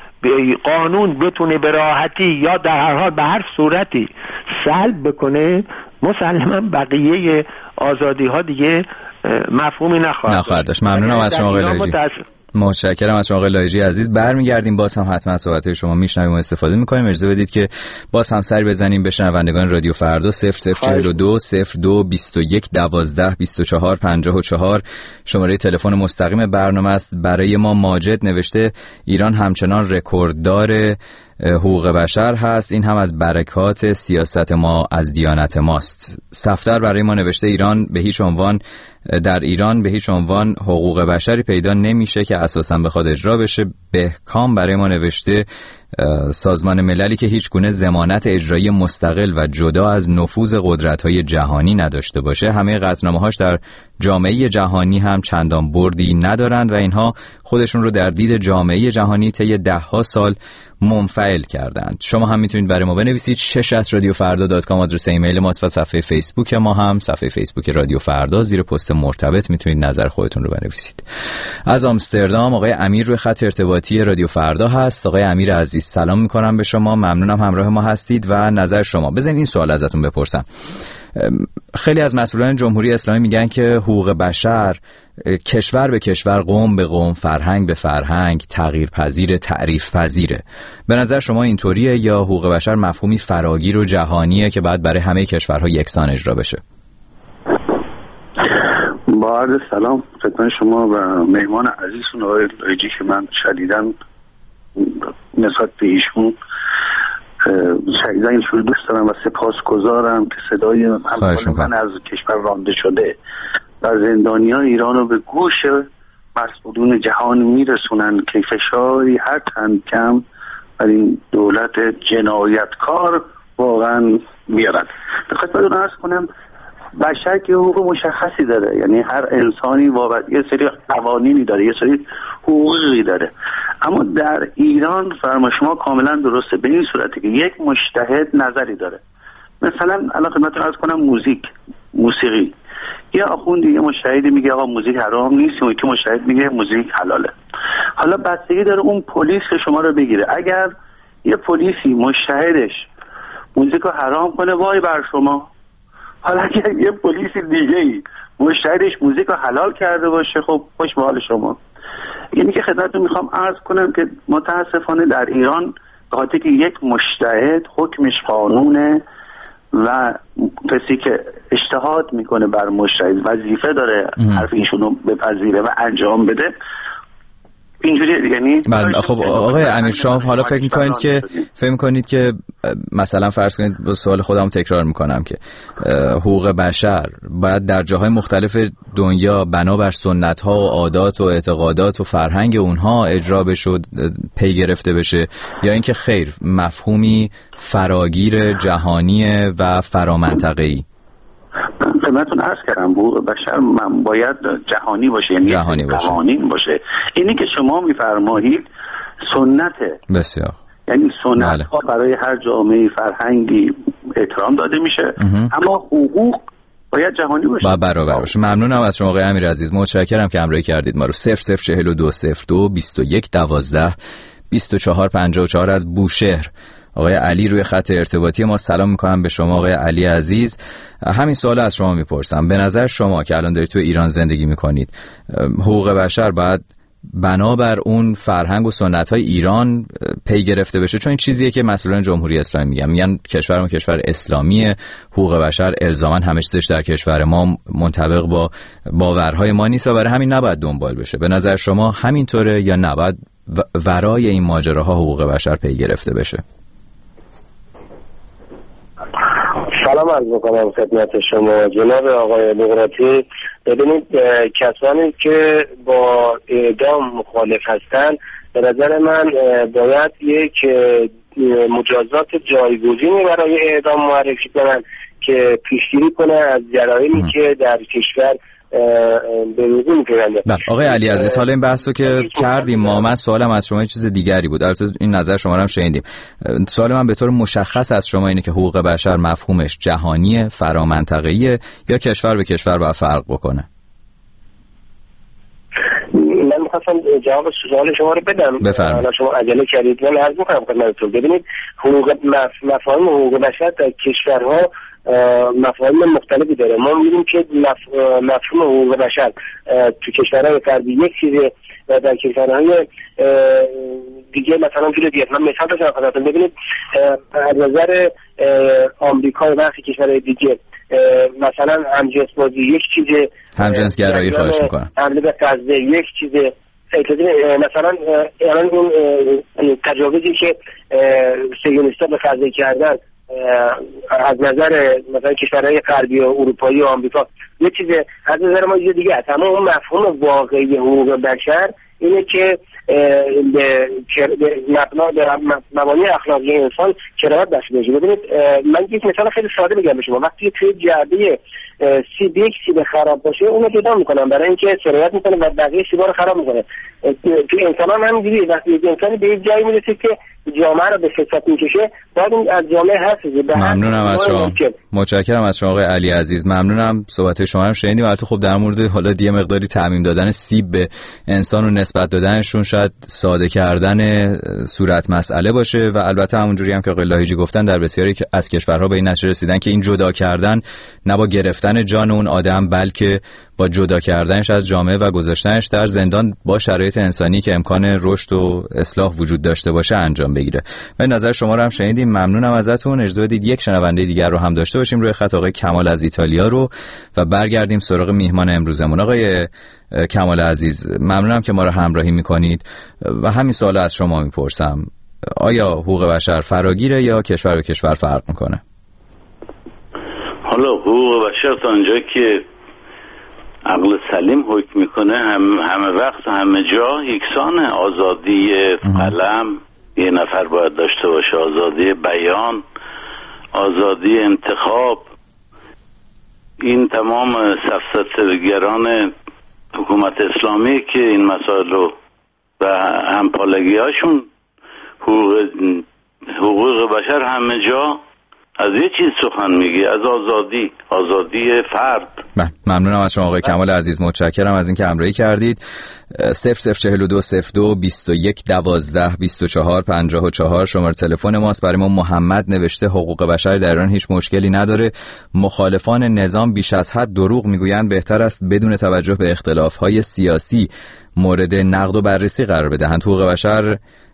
به قانون بتونه به راحتی یا در هر حال به هر صورتی سلب بکنه، مسلما بقیه آزادی ها دیگه مفهومی نخواهد نخواهد داشت. ممنونم از شما آقای لایجی. متشکرم از شما آقای لایجی عزیز. برمیگردیم باز هم حتما صحبت شما میشنویم و استفاده میکنیم. اجازه بدید که باز هم سری بزنیم به شنوندگان رادیو فردا. صفر صفر چهل و دو صفر دو بیست و یک دوازده بیست و چهار پنجاه و چهار شماره تلفن مستقیم برنامه است. برای ما ماجد نوشته ایران همچنان رکورددار حقوق بشر هست، این هم از برکات سیاست ما از دیانت ماست. صفدر برای ما نوشته ایران به هیچ عنوان در ایران به هیچ عنوان حقوق بشری پیدا نمیشه که اساساً بخواد اجرا بشه. بهکام برای ما نوشته سازمان مللی که هیچ گونه ضمانت اجرایی مستقل و جدا از نفوذ قدرت‌های جهانی نداشته باشه، همه قطعنامه‌هاش در جامعه جهانی هم چندان بردی ندارند و اینها خودشون رو در دید جامعه جهانی طی ده‌ها سال منفعل کردند. شما هم میتونید برای ما بنویسید. شش ات رادیو فردا دات کام آدرس ایمیل ماست و صفحه فیسبوک ما هم صفحه فیسبوک رادیو فردا، زیر پست مرتبط میتونید نظر خودتون رو بنویسید. از آمستردام آقای امیر روی خط ارتباطی رادیو فردا هست. آقای امیر عزیز سلام میکنم به شما، ممنونم همراه ما هستید و نظر شما. بزنید این سوال ازتون بپرسم. خیلی از مسئولان جمهوری اسلامی میگن که حقوق بشر کشور به کشور، قوم به قوم، فرهنگ به فرهنگ تغییر پذیر، تعریف پذیره. به نظر شما اینطوریه یا حقوق بشر مفهومی فراگیر و جهانیه که بعد برای همه کشورها یکسان اجرا بشه؟ با عرض سلام خدمت شما و مهمان عزیزتون آقای لایجی که من شدیداً نسبت به ایشون شدیداً ایشون دوست دارم و سپاسگزارم که صدای من از کشور رانده شده و زندانی ها ایران رو به گوش مسئولون جهان میرسونن که فشاری هر چند کم بر این دولت جنایتکار واقعا میارن. به خدمتتون عرض کنم بشر که حقوق مشخصی داره، یعنی هر انسانی وابسته یه سری قوانینی داره، یه سری حقوقی داره، اما در ایران فرما شما کاملا درسته به این صورتی که یک مجتهد نظری داره. مثلا الان خدمتتون عرض کنم موزیک، موسیقی، یه آخوندی یه مجتهدی میگه آقا موزیک حرام نیست، اون یکی مجتهد میگه موزیک حلاله. حالا بستگی داره اون پلیس که شما رو بگیره. اگر یه پلیسی مجتهدش موزیک رو حرام کنه وای بر شما. حالا اگر یه پلیس دیگه‌ای مجتهدش موزیک رو حلال کرده باشه خب خوش به حال شما. اینی که خدمتتون میخوام عرض کنم که متاسفانه در ایران به خاطر که یک مجتهد حکمش قانونه و کسی که اجتهاد میکنه بر مجتهد وظیفه داره حرف ایشونو بپذیره و انجام بده، اینجوری یعنی بله. خب آقای امیرشاه حالا فکر میکنید که فکر میکنید که مثلا فرض کنید با سوال خودم تکرار میکنم که حقوق بشر باید در جاهای مختلف دنیا بنابر سنت ها و عادات و اعتقادات و فرهنگ اونها اجرا بشه، پی گرفته بشه، یا اینکه خیر مفهومی فراگیر جهانی و فرامنطقه‌ای؟ خدمتتون عرض کردم حقوق بشر من باید جهانی باشه، یعنی جهانی باشه. قوانین باشه. اینی که شما میفرمایید سنته، بسیار، یعنی سنت ها برای هر جامعه فرهنگی احترام داده میشه، اما حقوق باید جهانی باشه، با برابر باشه. ممنونم از شما آقای امیر عزیز، متشکرم که همراهی کردید ما رو. صفر صفر چهل و دو صفر دو بیست و یک دوازده بیست و چهار پنجاه و چهار از بوشهر آقای علی روی خط ارتباطی ما. سلام میکنم به شما آقای علی عزیز. همین سوال از شما میپرسم، به نظر شما که الان دارید تو ایران زندگی میکنید حقوق بشر باید بنابر اون فرهنگ و سنت های ایران پی گرفته بشه؟ چون این چیزیه که مسئولان جمهوری اسلامی میگن، میگن کشورمون کشور اسلامیه، حقوق بشر الزاما همه چیزش در کشور ما منطبق با باورهای ما نیست و برای همین نباید دنبال بشه. به نظر شما همینطوره یا نباید ورای این ماجراها حقوق بشر پی گرفته بشه؟ سلام عرض میکنم خدمت شما جناب آقای بغراتی. ببینید کسانی که با اعدام مخالف هستند به نظر من باید یک مجازات جایگزینی برای اعدام معرفی کنند که پیشگیری کنه از جرایمی که در کشور به وقوع می‌پیونده. آقای علی عزیز حالا این بحثو که کردیم ما، من سوالم از شما یه چیز دیگری بود، البته این نظر شما رو هم شنیدیم. سوال من به طور مشخص از شما اینه که حقوق بشر مفهومش جهانیه، فرامنطقه‌ایه یا کشور به کشور باید فرق بکنه؟ من می‌خواستم جواب سوال شما رو بدم. بفرمایید. شما عجله کردید. من عرض می‌کنم خدمتتون. ببینید حقوق مفاهیم حقوق بشر در کشورها مفاهیم مختلفی داره. ما می‌بینیم که مفهوم حقوق بشر تو کشورهای غربی یک چیزه و در کشورهای دیگه مثلا جور دیگه. من مثال بزنم خدمتتون. ببینید از نظر آمریکا و برخی کشورهای دیگه مثلا همجنس بازی یک چیزه، همجنس گرایی خواهش میکنم، حمله به غزه یک چیزه، مثلا الان اون تجاوزی که صهیونیست‌ها به غزه کردن از نظر مثلا کشورهای غربی و اروپایی و آمریکا یه چیز از نظر ما یه دیگه است. اما اون مفهوم واقعی حقوق بشر اینه که به مبنا به مبانی اخلاقی انسان کرامت بخشیده بشه. ببینید من یک مثال خیلی ساده میگم به شما. وقتی توی جعبه سیب یک سیب خراب باشه اونو جدا میکنن برای اینکه سرایت میکنه و بقیه سیبا رو خراب میکنه. توی انسان هم همینجوریه. وقتی یک انسانی به یک جایی میرسه که جامعه رو به فساد میکشه باید این از جامعه حذف بشه. ممنونم از شما. متشکرم از شما آقای علی عزیز. ممنونم. صحبت شما هم شنیدیم. البته خب در مورد حالا دیگه مقداری تعمیم دادن سیب به انسان و نسبت دادنشون شاید ساده کردن صورت مسئله باشه و البته همونجوری هم که آقای لاهیجی گفتن در بسیاری از کشورها به این نتیجه رسیدن که این جدا کردن نه با گرفتن جان اون آدم بلکه با جدا کردنش از جامعه و گذاشتنش در زندان با شرایط انسانی که امکان رشد و اصلاح وجود داشته باشه انجام بگیره. و نظر شما رو هم شنیدیم. ممنونم ازتون. اجازه بدید یک شنونده دیگر رو هم داشته باشیم روی خط، آقای کمال از ایتالیا رو، و برگردیم سراغ میهمان امروزمون. آقای کمال عزیز ممنونم که ما رو همراهی میکنید و همین سوال از شما میپرسم. آیا حقوق بشر فراگیره یا کشور به کشور فرق میکنه؟ حالا حقوق بشر تا اونجایی که عقل سلیم حکم میکنه هم همه وقت همه جا یکسانه. آزادی قلم یه نفر باید داشته باشه، آزادی بیان، آزادی انتخاب. این تمام سفسطه‌گران حکومت اسلامی که این مسائل رو و همپالگی هاشون حقوق, حقوق بشر همه جا از یه چیز سخن میگی، از آزادی، آزادی فرد. ممنونم از شما آقای کمال عزیز. متشکرم از اینکه همراهی کردید. صفر صفر چهل و دو صفر دو بیست و یک دوازده بیست و چهار پنجاه و چهار شماره تلفن ماست. برای ما محمد نوشته حقوق بشر در ایران هیچ مشکلی نداره. مخالفان نظام بیش از حد دروغ میگویند. بهتر است بدون توجه به اختلاف‌های سیاسی مورد نقد و بررسی قرار بدهند. حقوق بشر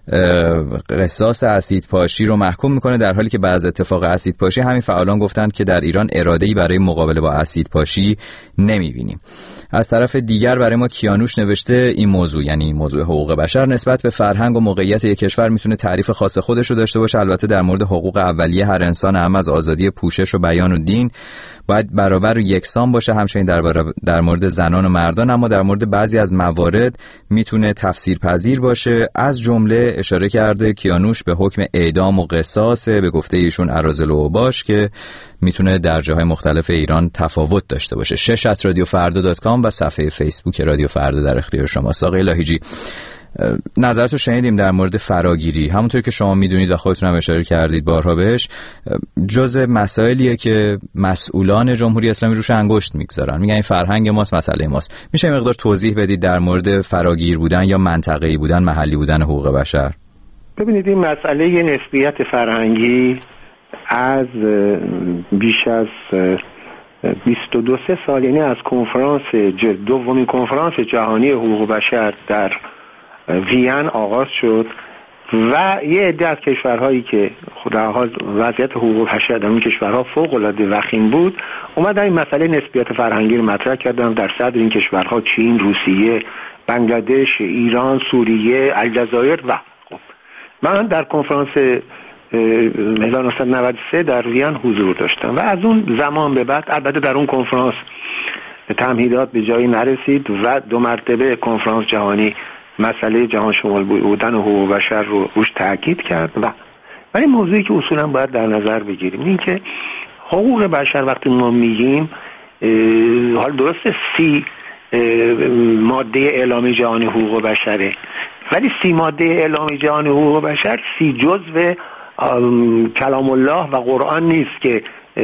قصاص اسید پاشی رو محکوم میکنه، در حالی که بعد اتفاق اسید پاشی همین فعالان گفتند که در ایران اراده‌ای برای مقابله با اسید پاشی نمیبینیم. از طرف دیگر برای ما کیانوش نوشته این موضوع، یعنی موضوع حقوق بشر، نسبت به فرهنگ و موقعیت یک کشور میتونه تعریف خاص خودش رو داشته باشه. البته در مورد حقوق اولیه هر انسان، هم از آزادی پوشش و بیان و دین، باید برابر و یکسان باشه. همچنین در, در مورد زنان و مردان، اما در مورد بعضی از موارد میتونه تفسیر پذیر باشه. از جمله اشاره کرده کیانوش به حکم اعدام و قصاص، به گفته ایشون اراذل و اوباش، که میتونه در جاهای مختلف ایران تفاوت داشته باشه. شش ات رادیو فردا دات کام و صفحه فیسبوک رادیو فردا در اختیار شماست. آقای لاهیجی نظرتو شنیدیم در مورد فراگیری. همونطور که شما میدونید و خودتون هم اشاره کردید بارها بهش، جزء مسائلیه که مسئولان جمهوری اسلامی روش انگشت میگذارن، میگن این فرهنگ ماست، مسئله ماست. میشه مقدار توضیح بدید در مورد فراگیر بودن یا منطقه‌ای بودن، محلی بودن حقوق بشر؟ ببینید این مسئله نسبیت فرهنگی از بیش از بیست و دو سه سال، یعنی از کنفرانس دومین کنفرانس جهانی حقوق بشر در وین آغاز شد و یه عده از کشورهایی که در حال وضعیت حقوق بشر در اون کشورها فوق العاده وخیم بود اومدن این مسئله نسبیت فرهنگی رو مطرح کردن. در صدر این کشورها چین، روسیه، بنگلادش، ایران، سوریه، الجزایر. و خب من در کنفرانس هزار و نهصد و نود و سه در وین حضور داشتم و از اون زمان به بعد، البته در اون کنفرانس تمهیدات به جایی نرسید و دو مرتبه کنفرانس جهانی مسئله جهان شمول بودن و حقوق بشر رو روش تاکید کرد. و ولی موضوعی که اصولا باید در نظر بگیریم این که حقوق بشر وقتی ما میگیم، حال درسته سی ماده اعلامیه جهانی حقوق بشره، ولی سی ماده اعلامیه جهانی حقوق بشر سی جزء کلام الله و قرآن نیست که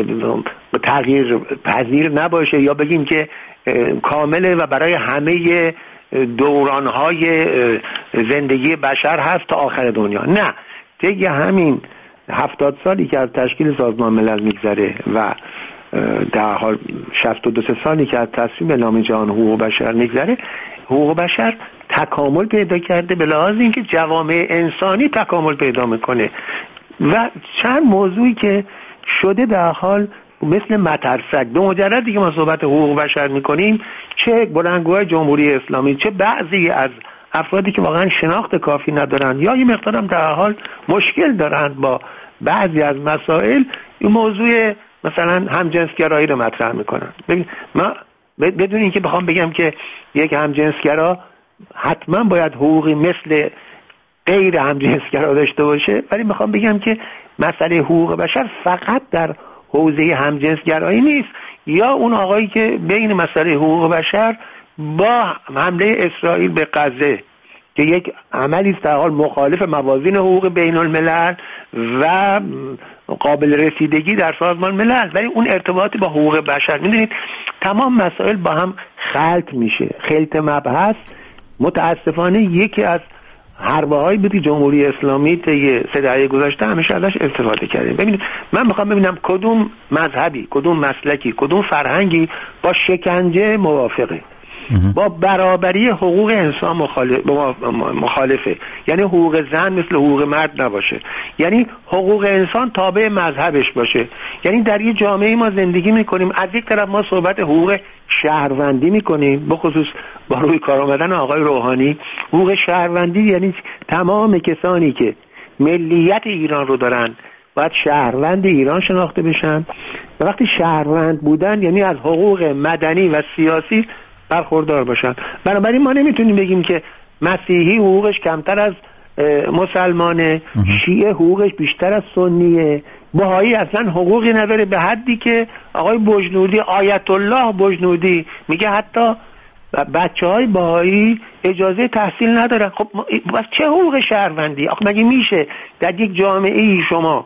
تغییر پذیر نباشه یا بگیم که کامله و برای همه دورانهای زندگی بشر هست تا آخر دنیا. نه، دیگه همین هفتاد سالی که از تشکیل سازمان ملل میگذره و در حال شصت و دو سالی که از تصویب اعلامیه جهان حقوق بشر میگذره، حقوق بشر تکامل پیدا کرده به لحاظ اینکه جوامع انسانی تکامل پیدا میکنه و چند موضوعی که شده در حال مثل مترسک. به مجردی که ما صحبت حقوق بشر میکنیم، چه بلندگوهای جمهوری اسلامی، چه بعضی از افرادی که واقعا شناخت کافی ندارن یا یه مقدارم در حال مشکل دارن با بعضی از مسائل، این موضوع مثلا همجنسگرایی رو مطرح میکنن. ببین ما بدون اینکه بخوام بگم که یک همجنسگرا حتما باید حقوقی مثل غیر همجنسگرا داشته باشه، ولی میخوام بگم که مسئله حقوق بشر فقط در حوزه همجنسگرایی نیست. یا اون آقایی که بین مسئله حقوق بشر با حمله اسرائیل به غزه که یک عملی است در حال مخالف موازین حقوق بین الملل و قابل رسیدگی در سازمان ملل، ولی اون ارتباطی با حقوق بشر، میدونید تمام مسائل با هم خلط میشه، خلط مبحث. متاسفانه یکی از حربه هایی بودی جمهوری اسلامی طی سه دهه گذشته همیشه ازش استفاده کردیم. ببینید من میخوام ببینم کدوم مذهبی، کدوم مسلکی، کدوم فرهنگی با شکنجه موافقه، با برابری حقوق انسان مخالفه، یعنی حقوق زن مثل حقوق مرد نباشه، یعنی حقوق انسان تابع مذهبش باشه. یعنی در یه جامعه ما زندگی میکنیم، از یک طرف ما صحبت حقوق شهروندی میکنیم، بخصوص با روی کار آمدن آقای روحانی. حقوق شهروندی یعنی تمام کسانی که ملیت ایران رو دارن باید شهروند ایران شناخته بشن، و وقتی شهروند بودن یعنی از حقوق مدنی و سیاسی برخوردار باشن. بنابراین ما نمیتونیم بگیم که مسیحی حقوقش کمتر از مسلمانه، شیعه حقوقش بیشتر از سنیه، بهایی اصلا حقوقی نداره، به حدی که آقای بجنودی، آیت الله بجنودی میگه حتی بچه های بهایی اجازه تحصیل ندارن. خب بس چه حقوق شهروندی؟ آخه مگه میشه در یک جامعه ای شما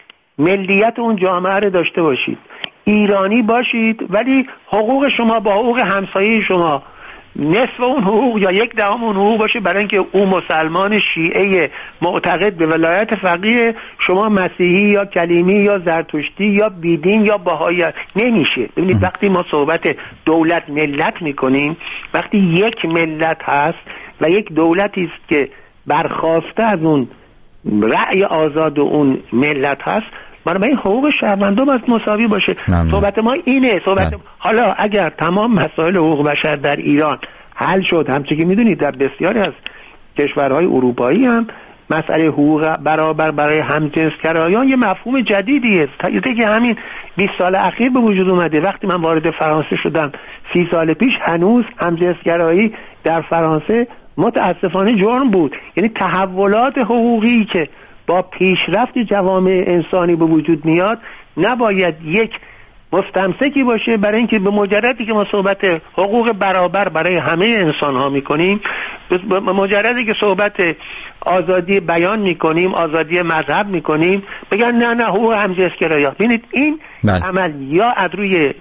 ملیت اون جامعه رو داشته باشید، ایرانی باشید، ولی حقوق شما با حقوق همسایه شما نصف اون حقوق یا یک دهم اون حقوق باشه برای اینکه اون مسلمان شیعه معتقد به ولایت فقیه، شما مسیحی یا کلیمی یا زرتشتی یا بیدین یا بهایی نمیشه. ببینید وقتی ما صحبت دولت ملت میکنیم، وقتی یک ملت هست و یک دولتی است که برخواسته از اون رأی آزاد اون ملت هست، بنابراین حقوق شهروندان باید مساوی باشه. ممنون. صحبت ما اینه. صحبت من. حالا اگر تمام مسائل حقوق بشر در ایران حل شد، همچنین که میدونید در بسیاری از کشورهای اروپایی هم مسئله حقوق برابر برای همجنسگرایان یه مفهوم جدیدی است که همین بیست سال اخیر به وجود اومده. وقتی من وارد فرانسه شدم سی سال پیش، هنوز همجنسگرایی در فرانسه متاسفانه جرم بود. یعنی تحولات حقوقی که با پیشرفت جوامع انسانی به وجود میاد نباید یک مستمسکی باشه برای اینکه به مجردی که ما صحبت حقوق برابر برای همه انسان ها میکنیم، به مجردی که صحبت آزادی بیان میکنیم، آزادی مذهب میکنیم، بگن نه نه حقوق همجنسگرایی. ببینید این بل. عمل یا از روی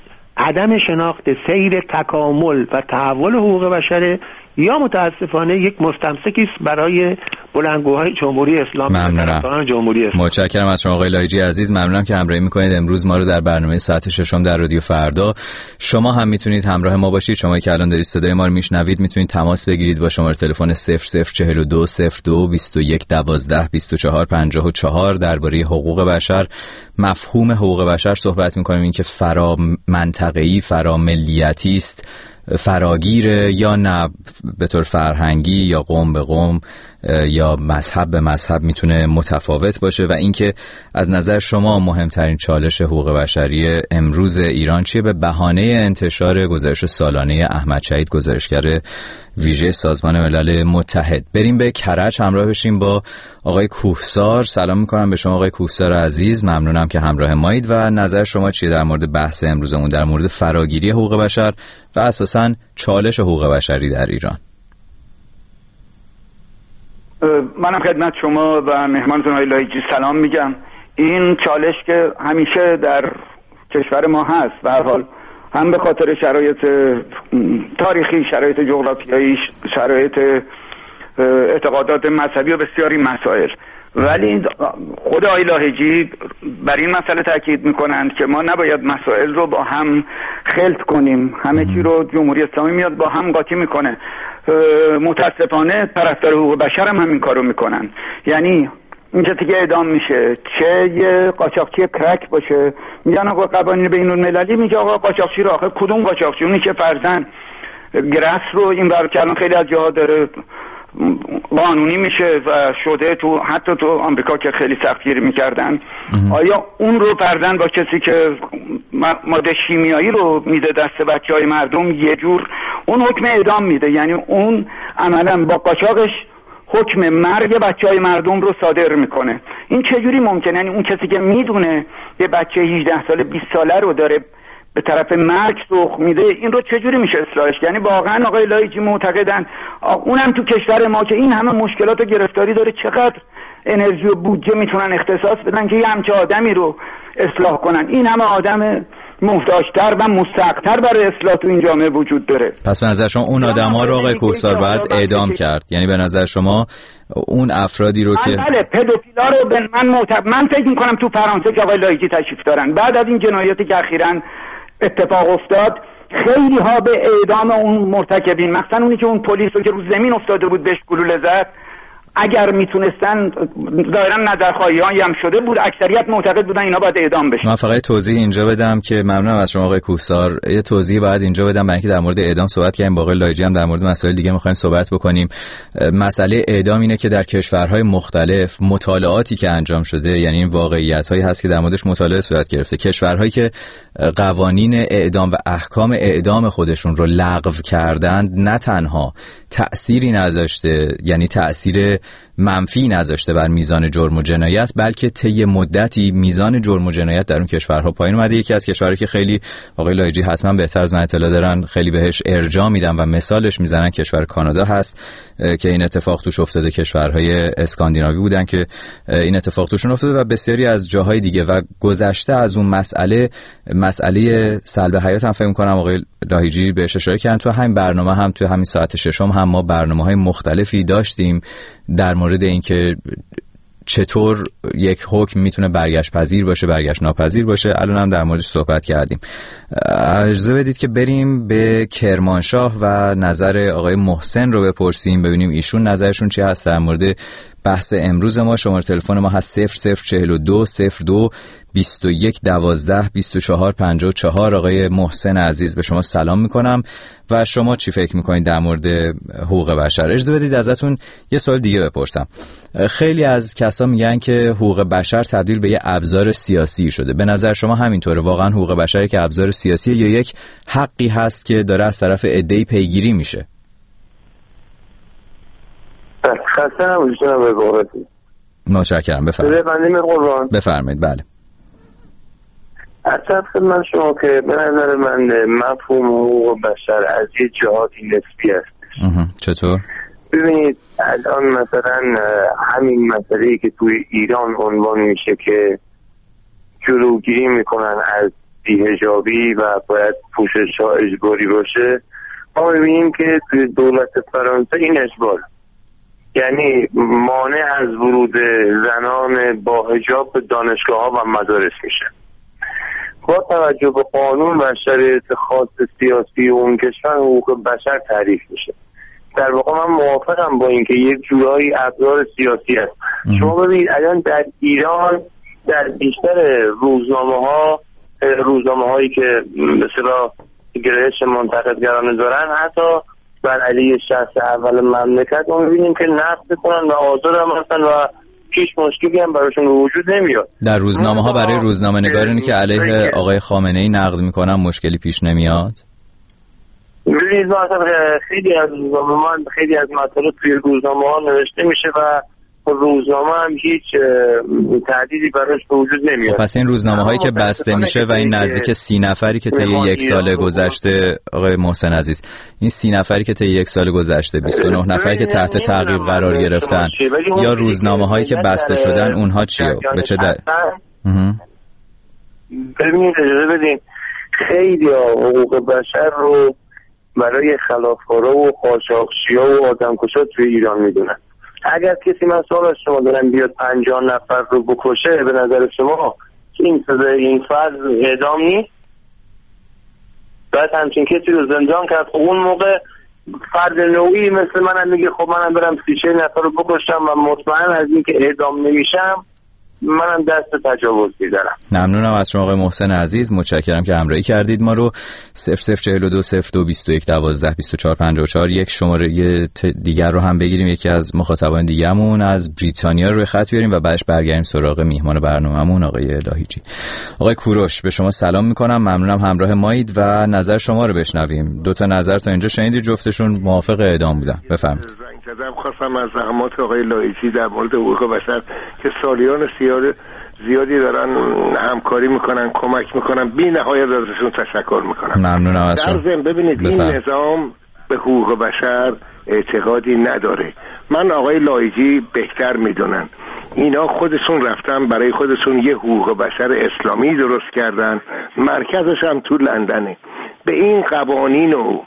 عدم شناخت سیر تکامل و تحول حقوق بشره، یا متاسفانه یک مستمسکی است برای بلندگوهای جمهوری اسلامی و طرفداران جمهوری اسلامی. متشکرم از شما آقای لایجی عزیز. ممنونم که همراهی میکنید امروز ما رو در برنامه ساعت ششم در رادیو فردا. شما هم میتونید همراه ما باشید. شما که الان دارید صدای ما رو میشنوید میتونید تماس بگیرید با شماره تلفن صفر صفر چهل و دو صفر دو بیست و یک دوازده بیست و چهار پنجاه و چهار. درباره حقوق بشر، مفهوم حقوق بشر صحبت میکنیم، این که فرا منطقه‌ای، فرا ملیتی است، فراگیره یا نه به طور فرهنگی یا قوم به قوم یا مذهب به مذهب میتونه متفاوت باشه، و اینکه از نظر شما مهمترین چالش حقوق بشری امروز ایران چیه به بهانه انتشار گزارش سالانه احمد شهید، گزارشگر ویژه سازمان ملل متحد. بریم به کرج همراه بشیم با آقای کوهسار. سلام میکنم به شما آقای کوهسار عزیز، ممنونم که همراه مایید و نظر شما چیه در مورد بحث امروزمون در مورد فراگیری حقوق بشر و اساساً چالش حقوق بشری در ایران. منم خدمت شما و مهمانتون آقای لایجی سلام میگم. این چالش که همیشه در کشور ما هست، به هر حال هم به خاطر شرایط تاریخی، شرایط جغرافیایی، شرایط اعتقادات مذهبی و بسیاری مسائل، ولی خود آقای لاهجی بر این مسئله تاکید میکنند که ما نباید مسائل رو با هم خلط کنیم. همه چی رو جمهوری اسلامی میاد با هم قاطی میکنه. متاسفانه طرفدار حقوق بشر هم همین کارو میکنن. یعنی این چه دیگه اعدام میشه، چه یه قاچاقچی کرک باشه، میگن آقا قوانین بین المللی میگه آقا قاچاقچی رو، آخه کدوم قاچاقچی؟ اونی که فرزن گرس رو این برای که الان خیلی از جاها داره قانونی میشه و شده تو حتی تو آمریکا که خیلی سختگیری میکردن، آیا اون رو فرضاً با کسی که ماده شیمیایی رو میده دست بچهای مردم یه جور اون حکم اعدام میده، یعنی اون عملاً با قاچاقش حکم مرگ بچهای مردم رو صادر میکنه. این چجوری ممکنه؟ یعنی اون کسی که میدونه یه بچه هجده ساله بیست ساله رو داره به طرف مرگ سوق میده، این رو چجوری میشه اصلاحش؟ یعنی واقعا آقای لایجی معتقدن اونم تو کشور ما که این همه مشکلات و گرفتاری داره چقدر انرژی و بودجه میتونن اختصاص بدن که یه همچه آدمی رو اصلاح کنن؟ این همه آدم محتاجتر و مستحق‌تر برای اصلاح تو این جامعه وجود داره. پس به نظر شما اون آدم‌ها رو آقای کوهسار باید اعدام کرد؟ یعنی به نظر شما اون افرادی رو که بله پدوفیلا رو من معتقد من فکر می‌کنم تو فرانسه که آقای لایجی تشریف دارن بعد از این جنایاتی که اخیراً اتفاق افتاد خیلی ها به اعدام اون مرتکبین، مثلا اونی که اون پلیس رو که رو زمین افتاده بود بهش گلوله زد، اگر میتونستن ظاهرا نظرخواهی هم شده بود، اکثریت معتقد بودن اینا باید اعدام بشن. من فقط توضیح اینجا بدم که ممنونم از شما آقای کوهسار، یه توضیح باید اینجا بدم برای اینکه در مورد اعدام صحبت کردیم، با آقای لایجی هم در مورد مسائل دیگه می‌خوایم صحبت بکنیم. مسئله اعدام اینه که در کشورهای مختلف مطالعاتی که انجام شده، یعنی این واقعیت‌هایی هست که در موردش مطالعه صورت گرفته، کشورهایی که قوانین اعدام و احکام اعدام خودشون رو لغو کردند نه تنها تأثیری نداشته، یعنی تأثیر منفی نذاشته بر میزان جرم و جنایت، بلکه طی مدتی میزان جرم و جنایت در اون کشورها پایین اومده. یکی از کشورهایی که خیلی آقای لایجی حتما بهتر از من اطلاع دارن خیلی بهش ارجاع میدن و مثالش میزنن کشور کانادا هست که این اتفاق توش افتاده، کشورهای اسکاندیناوی بودن که این اتفاق توشون افتاده و بسیاری از جاهای دیگه. و گذشته از اون مسئله مسئله سلب حیات هم فکر می‌کنم آقای لاهیجی بهش اشاره کردن. تو همین برنامه هم تو همین ساعت ششم هم ما برنامه‌های مختلفی داشتیم در مورد اینکه چطور یک حکم میتونه برگشت پذیر باشه، برگشت ناپذیر باشه. الان هم در موردش صحبت کردیم. اجازه بدید که بریم به کرمانشاه و نظر آقای محسن رو بپرسیم، ببینیم ایشون نظرشون چی هست در مورد بحث امروز ما. شماره تلفن ما هست صفر صفر چهل و دو صفر دو بیست و یک دوازده بیست و چهار پنجاه و چهار. آقای محسن عزیز به شما سلام میکنم و شما چی فکر میکنید در مورد حقوق بشر؟ اجازه بدید ازتون یه سوال دیگه بپرسم. خیلی از کسا میگن که حقوق بشر تبدیل به یه ابزار سیاسی شده، به نظر شما همینطوره؟ واقعا حقوق بشر که ابزار سیاسی یا یک حقی هست که داره از طرف عده‌ای پیگیری میشه؟ خسته نباشید جناب بغراتی. متشکرم. بفرمایید. بفرمایید. بله. اصلا خدمت شما که به نظر من مفهوم حقوق بشر از یه جهاتی نسبی است. چطور؟ ببینید الان مثلا همین مسئله‌ای که توی ایران عنوان میشه که جلوگیری میکنن از بی‌حجابی و باید پوشش‌ها اجباری باشه، ما میبینیم که توی دولت فرانسه این اجبار، یعنی مانع از ورود زنان با حجاب به دانشگاه‌ها و مدارس میشه. با توجه به قانون و شرایط خاص سیاسی اون کشور حقوق بشر تعریف میشه. در واقع من موافقم با اینکه یک جورایی ابزار سیاسی است. شما ببینید الان در ایران در بیشتر روزنامه‌ها روزنامه‌هایی که مثلا گرایش منتقدگرانه دارن، حتی بر علیه شخص اول مملکت ما می‌بینیم که نقد کنن و آزار هم هستن و هیچ مشکلی هم براشون وجود نمیاد. در روزنامه ها برای روزنامه نگارانی که علیه آقای خامنه‌ای نقد میکنن مشکلی پیش نمیاد؟ ببینید مثلا خیلی از روزنامه من خیلی از مطالب توی روزنامه ها نوشته میشه و روزنامه هم هیچ تهدیدی براش به وجود نمیاد. خب پس این روزنامه هایی که بسته میشه و این نزدیک سی نفری که طی یک سال گذشته آقای محسن عزیز، این سی نفری که طی یک سال گذشته بیست و نه نفری که تحت تعقیب قرار گرفتن یا روزنامه هایی که بسته شدن، اونها چیه؟ به چه دلیل؟ ببینید اجازه بدین، خیلی حقوق بشر رو برای خلافکارا و قاچاقچیا و آدمکشا توی ایران میدونن. اگر کسی من سوال از شما دارم بیاد پنجاه نفر رو بکشه، به نظر شما این سزای این فرد اعدام نیست؟ باید همچین کسی رو زندان کرد. خب اون موقع فرد نوعی مثل منم میگه خب منم برم سی چهل نفر رو بکشم و مطمئن از این که اعدام نمیشم، منم دست تجاوز می‌ذارم. ممنونم از شما آقای محسن عزیز، متشکرم که همراهی کردید ما رو. صفر صفر چهل و دو صفر دو بیست و یک دوازده بیست و چهار پنجاه و چهار. یک شماره دیگر رو هم بگیریم، یکی از مخاطبان دیگه‌مون از بریتانیا رو روی خط بیاریم و بعدش برگردیم سراغ میهمان برنامه‌مون آقای لاهیجی. آقای کوروش به شما سلام می‌کنم، ممنونم همراه مایید و نظر شما رو بشنویم. دو تا نظر تا اینجا شنیدید، جفتشون موافق اعدام بودن. بفرمایید. زنگ خواستم از زحمات آقای لاهیجی در مورد حقوق بشر که سالیان سیار زیادی دارن همکاری میکنن، کمک میکنن، بی نهایت ازشون تشکر میکنم. ممنونم از شما. در ضمن ببینید بفرم. این نظام به حقوق بشر اعتقادی نداره. من آقای لاهیجی بهتر میدونن، اینا خودشون رفتن برای خودشون یه حقوق بشر اسلامی درست کردن، مرکزش هم تو لندنه. به این قوانین و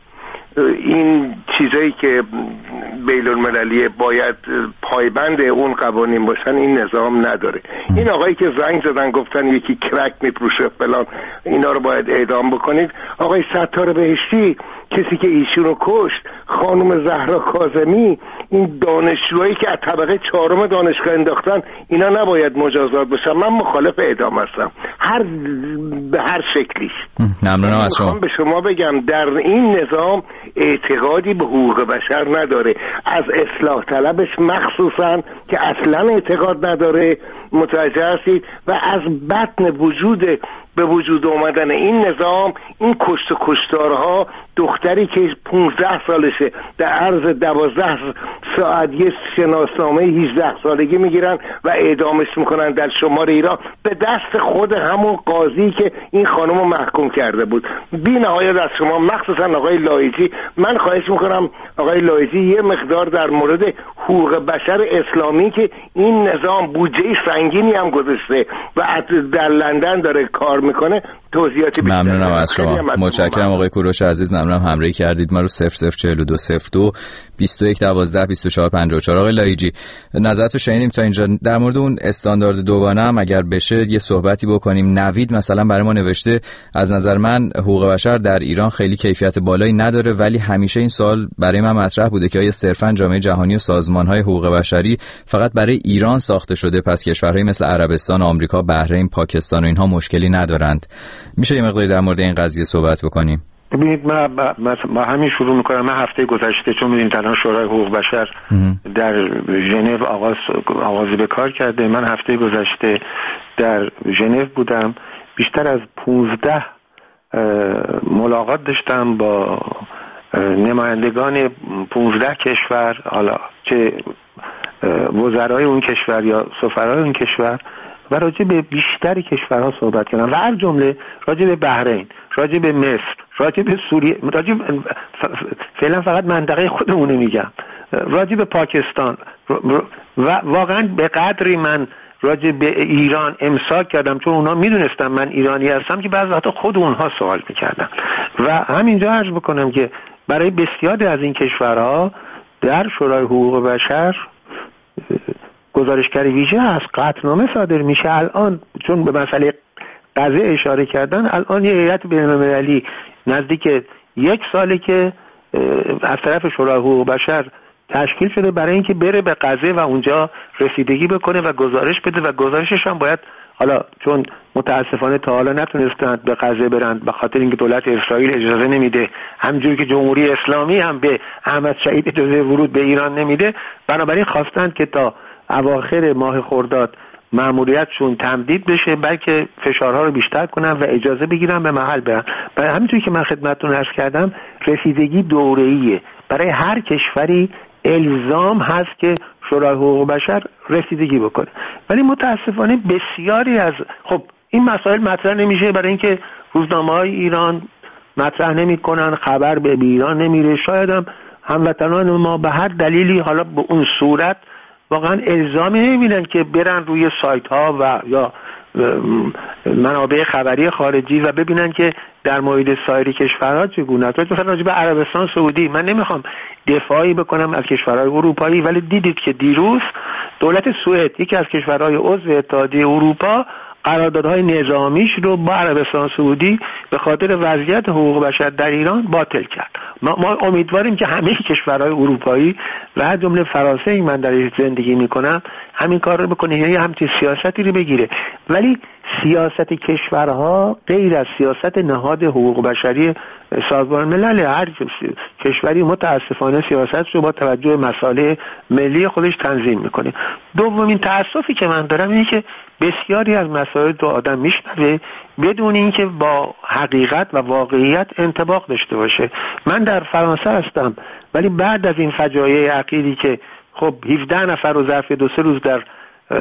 این چیزایی که بین المللیه باید پایبند اون قوانین باشن این نظام نداره. این آقایی که زنگ زدن گفتن یکی کرک میپروشه فلان، اینا رو باید اعدام بکنید. آقای ستار بهشتی کسی که ایشون رو کشت، خانم زهرا کاظمی، این دانشجوهایی که از طبقه چهارم دانشگاه انداختن، اینا نباید مجازات بشن. من مخالف اعدام هستم هر به هر شکلیش. ممنونم از شما. به شما بگم در این نظام اعتقادی به حقوق بشر نداره، از اصلاح طلبش مخصوصا که اصلا اعتقاد نداره، متوجه هستید، و از بطن وجود به وجود آمدن این نظام، این کشت و کشتارها، دختری که پونزده سالشه در عرض دوازده ساعت یه شناسنامه هجده سالگی میگیرن و اعدامش میکنن در شمال ایران به دست خود همون قاضی که این خانم رو محکوم کرده بود. بی نهایت از شما مخصوصا آقای لاهیجی من خواهش میکنم آقای لاهیجی یه مقدار در مورد حقوق بشر اسلامی که این نظام بودجه سنگینی هم گذاشته و در لندن داره کار میکنه توضیحاتی بیشتر. ممنونم از شما، متشکرم آقای کوروش عزیز، ممنونم همراهی کردید ما رو. صفر صفر چهل و دو صفر دو بیست و یک دوازده بیست و چهار پنجاه و چهار. آقای لاهیجی نظرتو شنیدیم تا اینجا. در مورد اون استاندارد دوگانه هم اگر بشه یه صحبتی بکنیم. نوید مثلا برای ما نوشته از نظر من حقوق بشر در ایران خیلی کیفیت بالایی نداره، ولی همیشه این سوال برای من مطرح بوده که آیا صرفا جامعه جهانی و سازمان‌های حقوق بشری فقط برای ایران ساخته شده، پس کشورهای مثل عربستان، آمریکا، بحرین، پاکستان و اینها مشکلی ندارند؟ میشه یه مقداری در مورد این قضیه صحبت بکنیم؟ ببینید من با همین شروع میکنم. من هفته گذشته چون میدونید الان شورای حقوق بشر در ژنو آغاز آغازی به کار کرده، من هفته گذشته در ژنو بودم، بیشتر از پانزده ملاقات داشتم با نمایندگان پانزده کشور، حالا چه وزرای اون کشور یا سفرای اون کشور، و راجع به بیشتری کشورها صحبت کردم و هر جمله راجع به بحرین، راجع به مصر، راجع به سوریه، راجع فعلا فقط منطقه خودمون میگم، راجع به پاکستان، و واقعا به قدری من راجع به ایران امساک کردم چون اونا میدونستم من ایرانی هستم که بعضی وقتا خود اونها سوال میکردم. و همینجا عرض بکنم که برای بسیاری از این کشورها در شورای حقوق بشر گزارشگر ویژه هست، قطعنامه صادر میشه. الان چون به مسئله قضیه اشاره کردن، الان یه هیئت بین‌المللی نزدیک یک ساله که از طرف شورای حقوق بشر تشکیل شده برای اینکه بره به قضیه و اونجا رسیدگی بکنه و گزارش بده، و گزارشش هم باید، حالا چون متاسفانه تا حالا نتونستند به قضیه برند به خاطر اینکه دولت اسرائیل اجازه نمیده، همونجوری که جمهوری اسلامی هم به احمد شهید اجازه ورود به ایران نمیده، بنابراین خواستند که تا اواخر ماه خرداد مأموریتشون تمدید بشه، بلکه فشارها رو بیشتر کنن و اجازه بگیرن به محل برن. برای همینطوری که من خدمتتون عرض کردم، رسیدگی دوره‌ایه. برای هر کشوری الزام هست که شورای حقوق بشر رسیدگی بکنه، ولی متاسفانه بسیاری از خب این مسائل مطرح نمیشه برای اینکه روزنامه‌های ایران مطرح نمی‌کنن، خبر به ایران نمیره. شاید هم هموطنان ما به هر دلیلی، حالا به اون صورت واقعا الزامی نمیبینن که برن روی سایت ها و یا منابع خبری خارجی و ببینن که در مورد سایر کشورها چگونه است. مثلا راجع به عربستان سعودی من نمیخوام دفاعی بکنم از کشورهای اروپایی، ولی دیدید که دیروز دولت سوئد، یکی از کشورهای عضو اتحادیه اروپا، قراردادهای نظامیش رو با عربستان سعودی به خاطر وضعیت حقوق بشر در ایران باطل کرد. ما, ما امیدواریم که همه کشورهای اروپایی و از جمله فرانسه، این من در زندگی میکنم، همین کار رو بکنه، یعنی همچین سیاستی رو بگیره. ولی سیاست کشورها غیر از سیاست نهاد حقوق بشری سازمان ملل، هر کشوری متاسفانه سیاست رو با توجه مصالح ملی خودش تنظیم میکنه. دومین تأسفی که من دارم اینه که بسیاری از مسائل رو آدم میشنوه بدون اینکه با حقیقت و واقعیت انطباق داشته باشه. من در فرانسه هستم، ولی بعد از این فجایع اخیری که خب هفده نفر رو ظرف دو سه روز در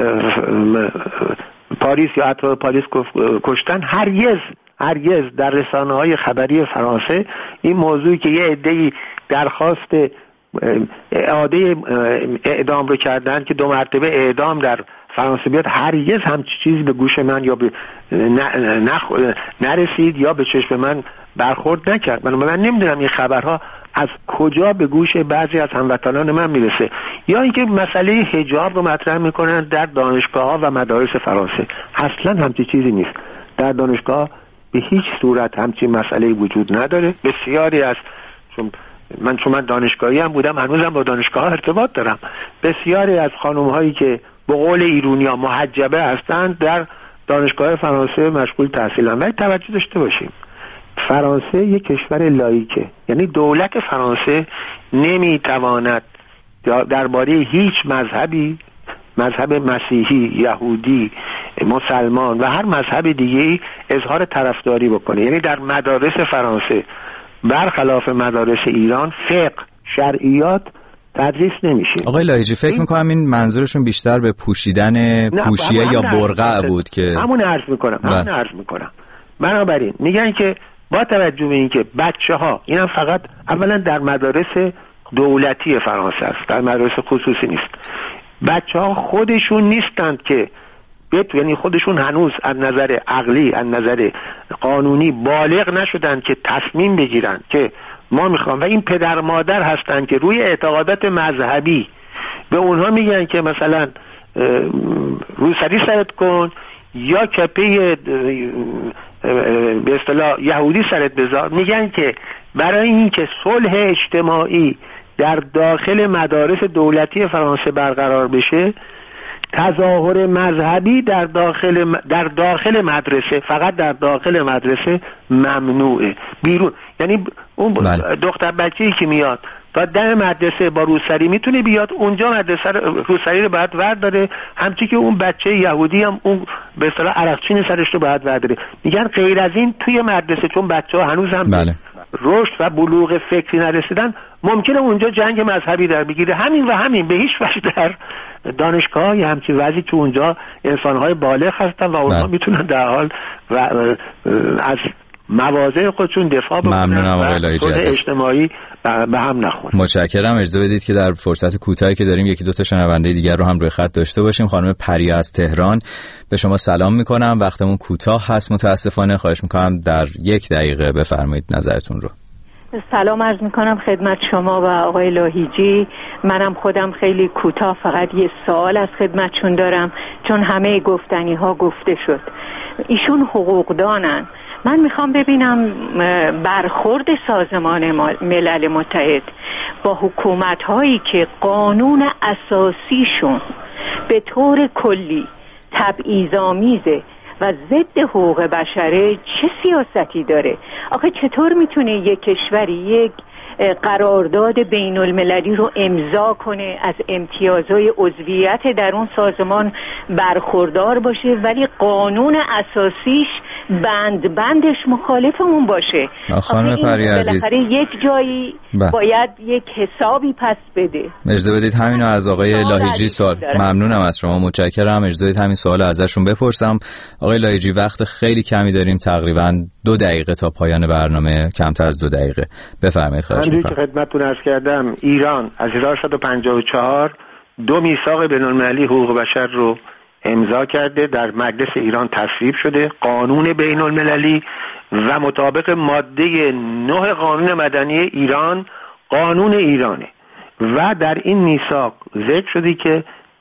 پاریس یا اطراف پاریس کشتن، هرگز هرگز در رسانه‌های خبری فرانسه این موضوعی که یه عده‌ای درخواست اعاده اعدام رو کردن که دو مرتبه اعدام در فرانسه بیاد، هرگز همچی چیزی به گوش من یا به نخ... نرسید یا به چشم من برخورد نکرد. من من نمیدونم این خبرها از کجا به گوش بعضی از هموطنان من میرسه. یا اینکه مسئله حجاب رو مطرح میکنن در دانشگاه‌ها و مدارس فرانسه. اصلا همچی چیزی نیست. در دانشگاه به هیچ صورت همچی مسئله وجود نداره. بسیاری از چون من چون من دانشگاهی هم بودم، هنوزم با دانشگاه ارتباط دارم، بسیاری از خانم‌هایی که به قول ایرونیا محجبه هستند در دانشگاه فرانسه مشغول تحصیلن. ولی توجه داشته باشیم فرانسه یک کشور لایکه، یعنی دولت فرانسه نمیتواند درباره هیچ مذهبی، مذهب مسیحی، یهودی، مسلمان و هر مذهب دیگه‌ای اظهار طرفداری بکنه. یعنی در مدارس فرانسه برخلاف مدارس ایران فقه، شرعیات تدریس نمیشه. آقای لاهیجی فکر میکنم این منظورشون بیشتر به پوشیدن پوشیه یا برقع بود که همون عرض میکنم همون عرض میکنم بنابراین میگن که با توجه به اینکه بچه‌ها، اینم فقط اولا در مدارس دولتی فرانسه است، در مدارس خصوصی نیست، بچه‌ها خودشون نیستند که بیت، یعنی خودشون هنوز از نظر عقلی، از نظر قانونی بالغ نشدن که تصمیم بگیرن که ما میخوام، و این پدر مادر هستن که روی اعتقادات مذهبی به اونها میگن که مثلا روسری سرت کن یا کپه به اصطلاح یهودی سرت بذار. میگن که برای اینکه صلح اجتماعی در داخل مدارس دولتی فرانسه برقرار بشه، تظاهر مذهبی در داخل در داخل مدرسه، فقط در داخل مدرسه ممنوعه. بیرون یعنی اون بله. دختر بچه‌ای که میاد تا در مدرسه با روسری میتونه بیاد اونجا، مدرسه روسری رو باید ورداره، همچنین که اون بچه یهودی هم اون به اصطلاح عرقچین سرش رو باید ورداره. میگن غیر از این توی مدرسه، چون بچه‌ها هنوز هم بله. رشد و بلوغ فکری نرسیدن، ممکنه اونجا جنگ مذهبی در بگیره. همین و همین به هیچ وجه در دانشگاه یا همچین وضعی که اونجا انسان‌های بالغ هستن و اونها میتونن در حال و از مواضع خودشون دفاع بکنن و صلح اجتماعی به هم نخوره. متشکرم. اجازه بدید که در فرصت کوتاهی که داریم یکی دو تا شنونده دیگر رو هم روی خط داشته باشیم. خانم پریا از تهران، به شما سلام میکنم. وقتمون کوتاه هست متاسفانه، خواهش میکنم در یک دقیقه بفرمایید نظرتون رو. سلام عرض میکنم خدمت شما و آقای لاهیجی. منم خودم خیلی کوتاه فقط یه سوال از خدمتشون دارم، چون همه گفتنی ها گفته شد. ایشون حقوقدانن. من میخوام ببینم برخورد سازمان ملل متحد با حکومت هایی که قانون اساسیشون به طور کلی تبعیض‌آمیزه و ضد حقوق بشره چه سیاستی داره. آخه چطور میتونه یک کشوری یک قرارداد بین المللی رو امضا کنه، از امتیازهای عضویت در اون سازمان برخوردار باشه، ولی قانون اساسیش بند بندش مخالفمون باشه؟ خانم پریا عزیز، یک جایی با. باید یک حسابی پس بده. اجازه بدید همینو از آقای لاهیجی سوال دارم. ممنونم از شما، متشکرم. اجازه بدید همین سوال ازشون بپرسم. آقای لاهیجی وقت خیلی کمی داریم، تقریبا دو دقیقه تا پایان برنامه، کمتر از دو دقیقه. بفرمایید. خواهش همونجوری که خدمتتون عرض کردم، ایران از هزار و سیصد و پنجاه و چهار دو میثاق بین‌المللی حقوق بشر رو امضا کرده، در مجلس ایران تصویب شده، قانون بین‌المللی و مطابق ماده نه قانون مدنی ایران قانون ایرانه و در این میثاق ذکر شده که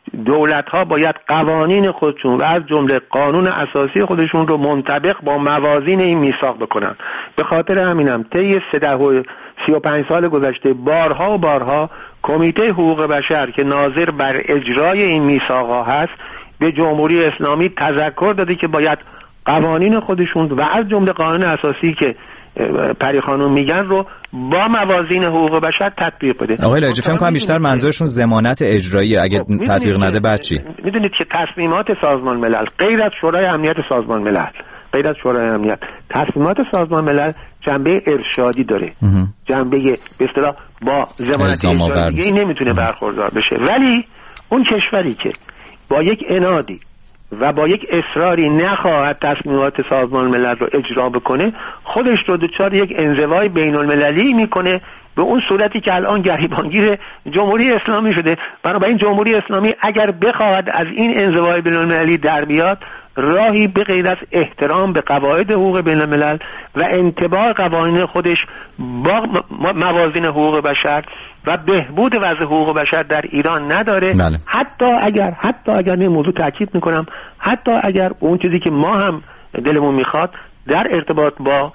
دولت‌ها باید قوانین خودشون و از جمله قانون اساسی خودشون رو منطبق با موازین این میثاق بکنن. به خاطر همینم طی سیده و سی و پنج سال گذشته بارها و بارها کمیته حقوق بشر که ناظر بر اجرای این میثاق‌ها هست به جمهوری اسلامی تذکر داده که باید قوانین خودشون و از جمله قانون اساسی که پری خانم میگن رو با موازین حقوق بشر تطبیق بده. آقای لاهیجی فکر کنم بیشتر منظورشون ضمانت اجرایی، اگه تطبیق نده بعد چی؟ میدونید که تصمیمات سازمان ملل غیر از شورای امنیت سازمان ملل غیر از شورای امنیت تصمیمات سازمان ملل جنبه ارشادی داره، جنبه به اصطلاح با ضمانت اجرایی نمیتونه برخوردار بشه. ولی اون کشوری که با یک عنادی و با یک اصراری نخواهد تصمیمات سازمان ملل رو اجرا بکنه، خودش رو دچار یک انزوای بین المللی میکنه به اون صورتی که الان گریبانگیر جمهوری اسلامی شده. بنابراین جمهوری اسلامی اگر بخواهد از این انزوای بین المللی در بیاد، راهی به غیر از احترام به قواعد حقوق بین الملل و انطباق قوانین خودش با موازین حقوق بشر و بهبود وضع حقوق بشر در ایران نداره. بله. حتی اگر حتی اگر این موضوع تاکید میکنم حتی اگر اون چیزی که ما هم دلمون میخواد در ارتباط با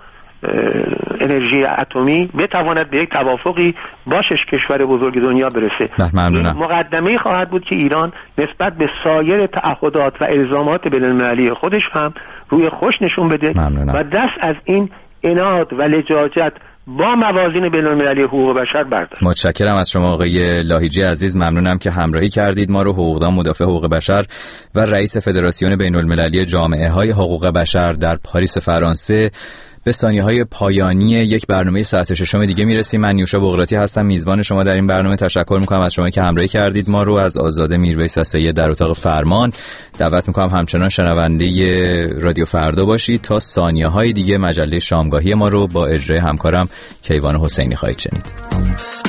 انرژی اتمی بتواند به یک توافقی با شش کشور بزرگ دنیا برسه. ممنونم. مقدمه خواهد بود که ایران نسبت به سایر تعهدات و الزامات بین‌المللی خودش هم روی خوش نشون بده. ممنونم. و دست از این عناد و لجاجت با موازین بین‌المللی حقوق بشر برداشت. متشکرم از شما آقای لاهیجی عزیز، ممنونم که همراهی کردید ما رو. حقوقدان مدافع حقوق بشر و رئیس فدراسیون بین‌المللی جامعه های حقوق بشر در پاریس فرانسه. به ثانیه‌های پایانی یک برنامه ساعت ششم دیگه میرسیم. من نیوشا بغراتی هستم، میزبان شما در این برنامه. تشکر میکنم از شما که همراهی کردید ما رو. از آزاده میرویس و سید در اتاق فرمان دعوت میکنم همچنان شنونده رادیو فردا باشید تا ثانیه‌های دیگه مجله شامگاهی ما رو با اجرای همکارم کیوان حسینی خواهید شنید.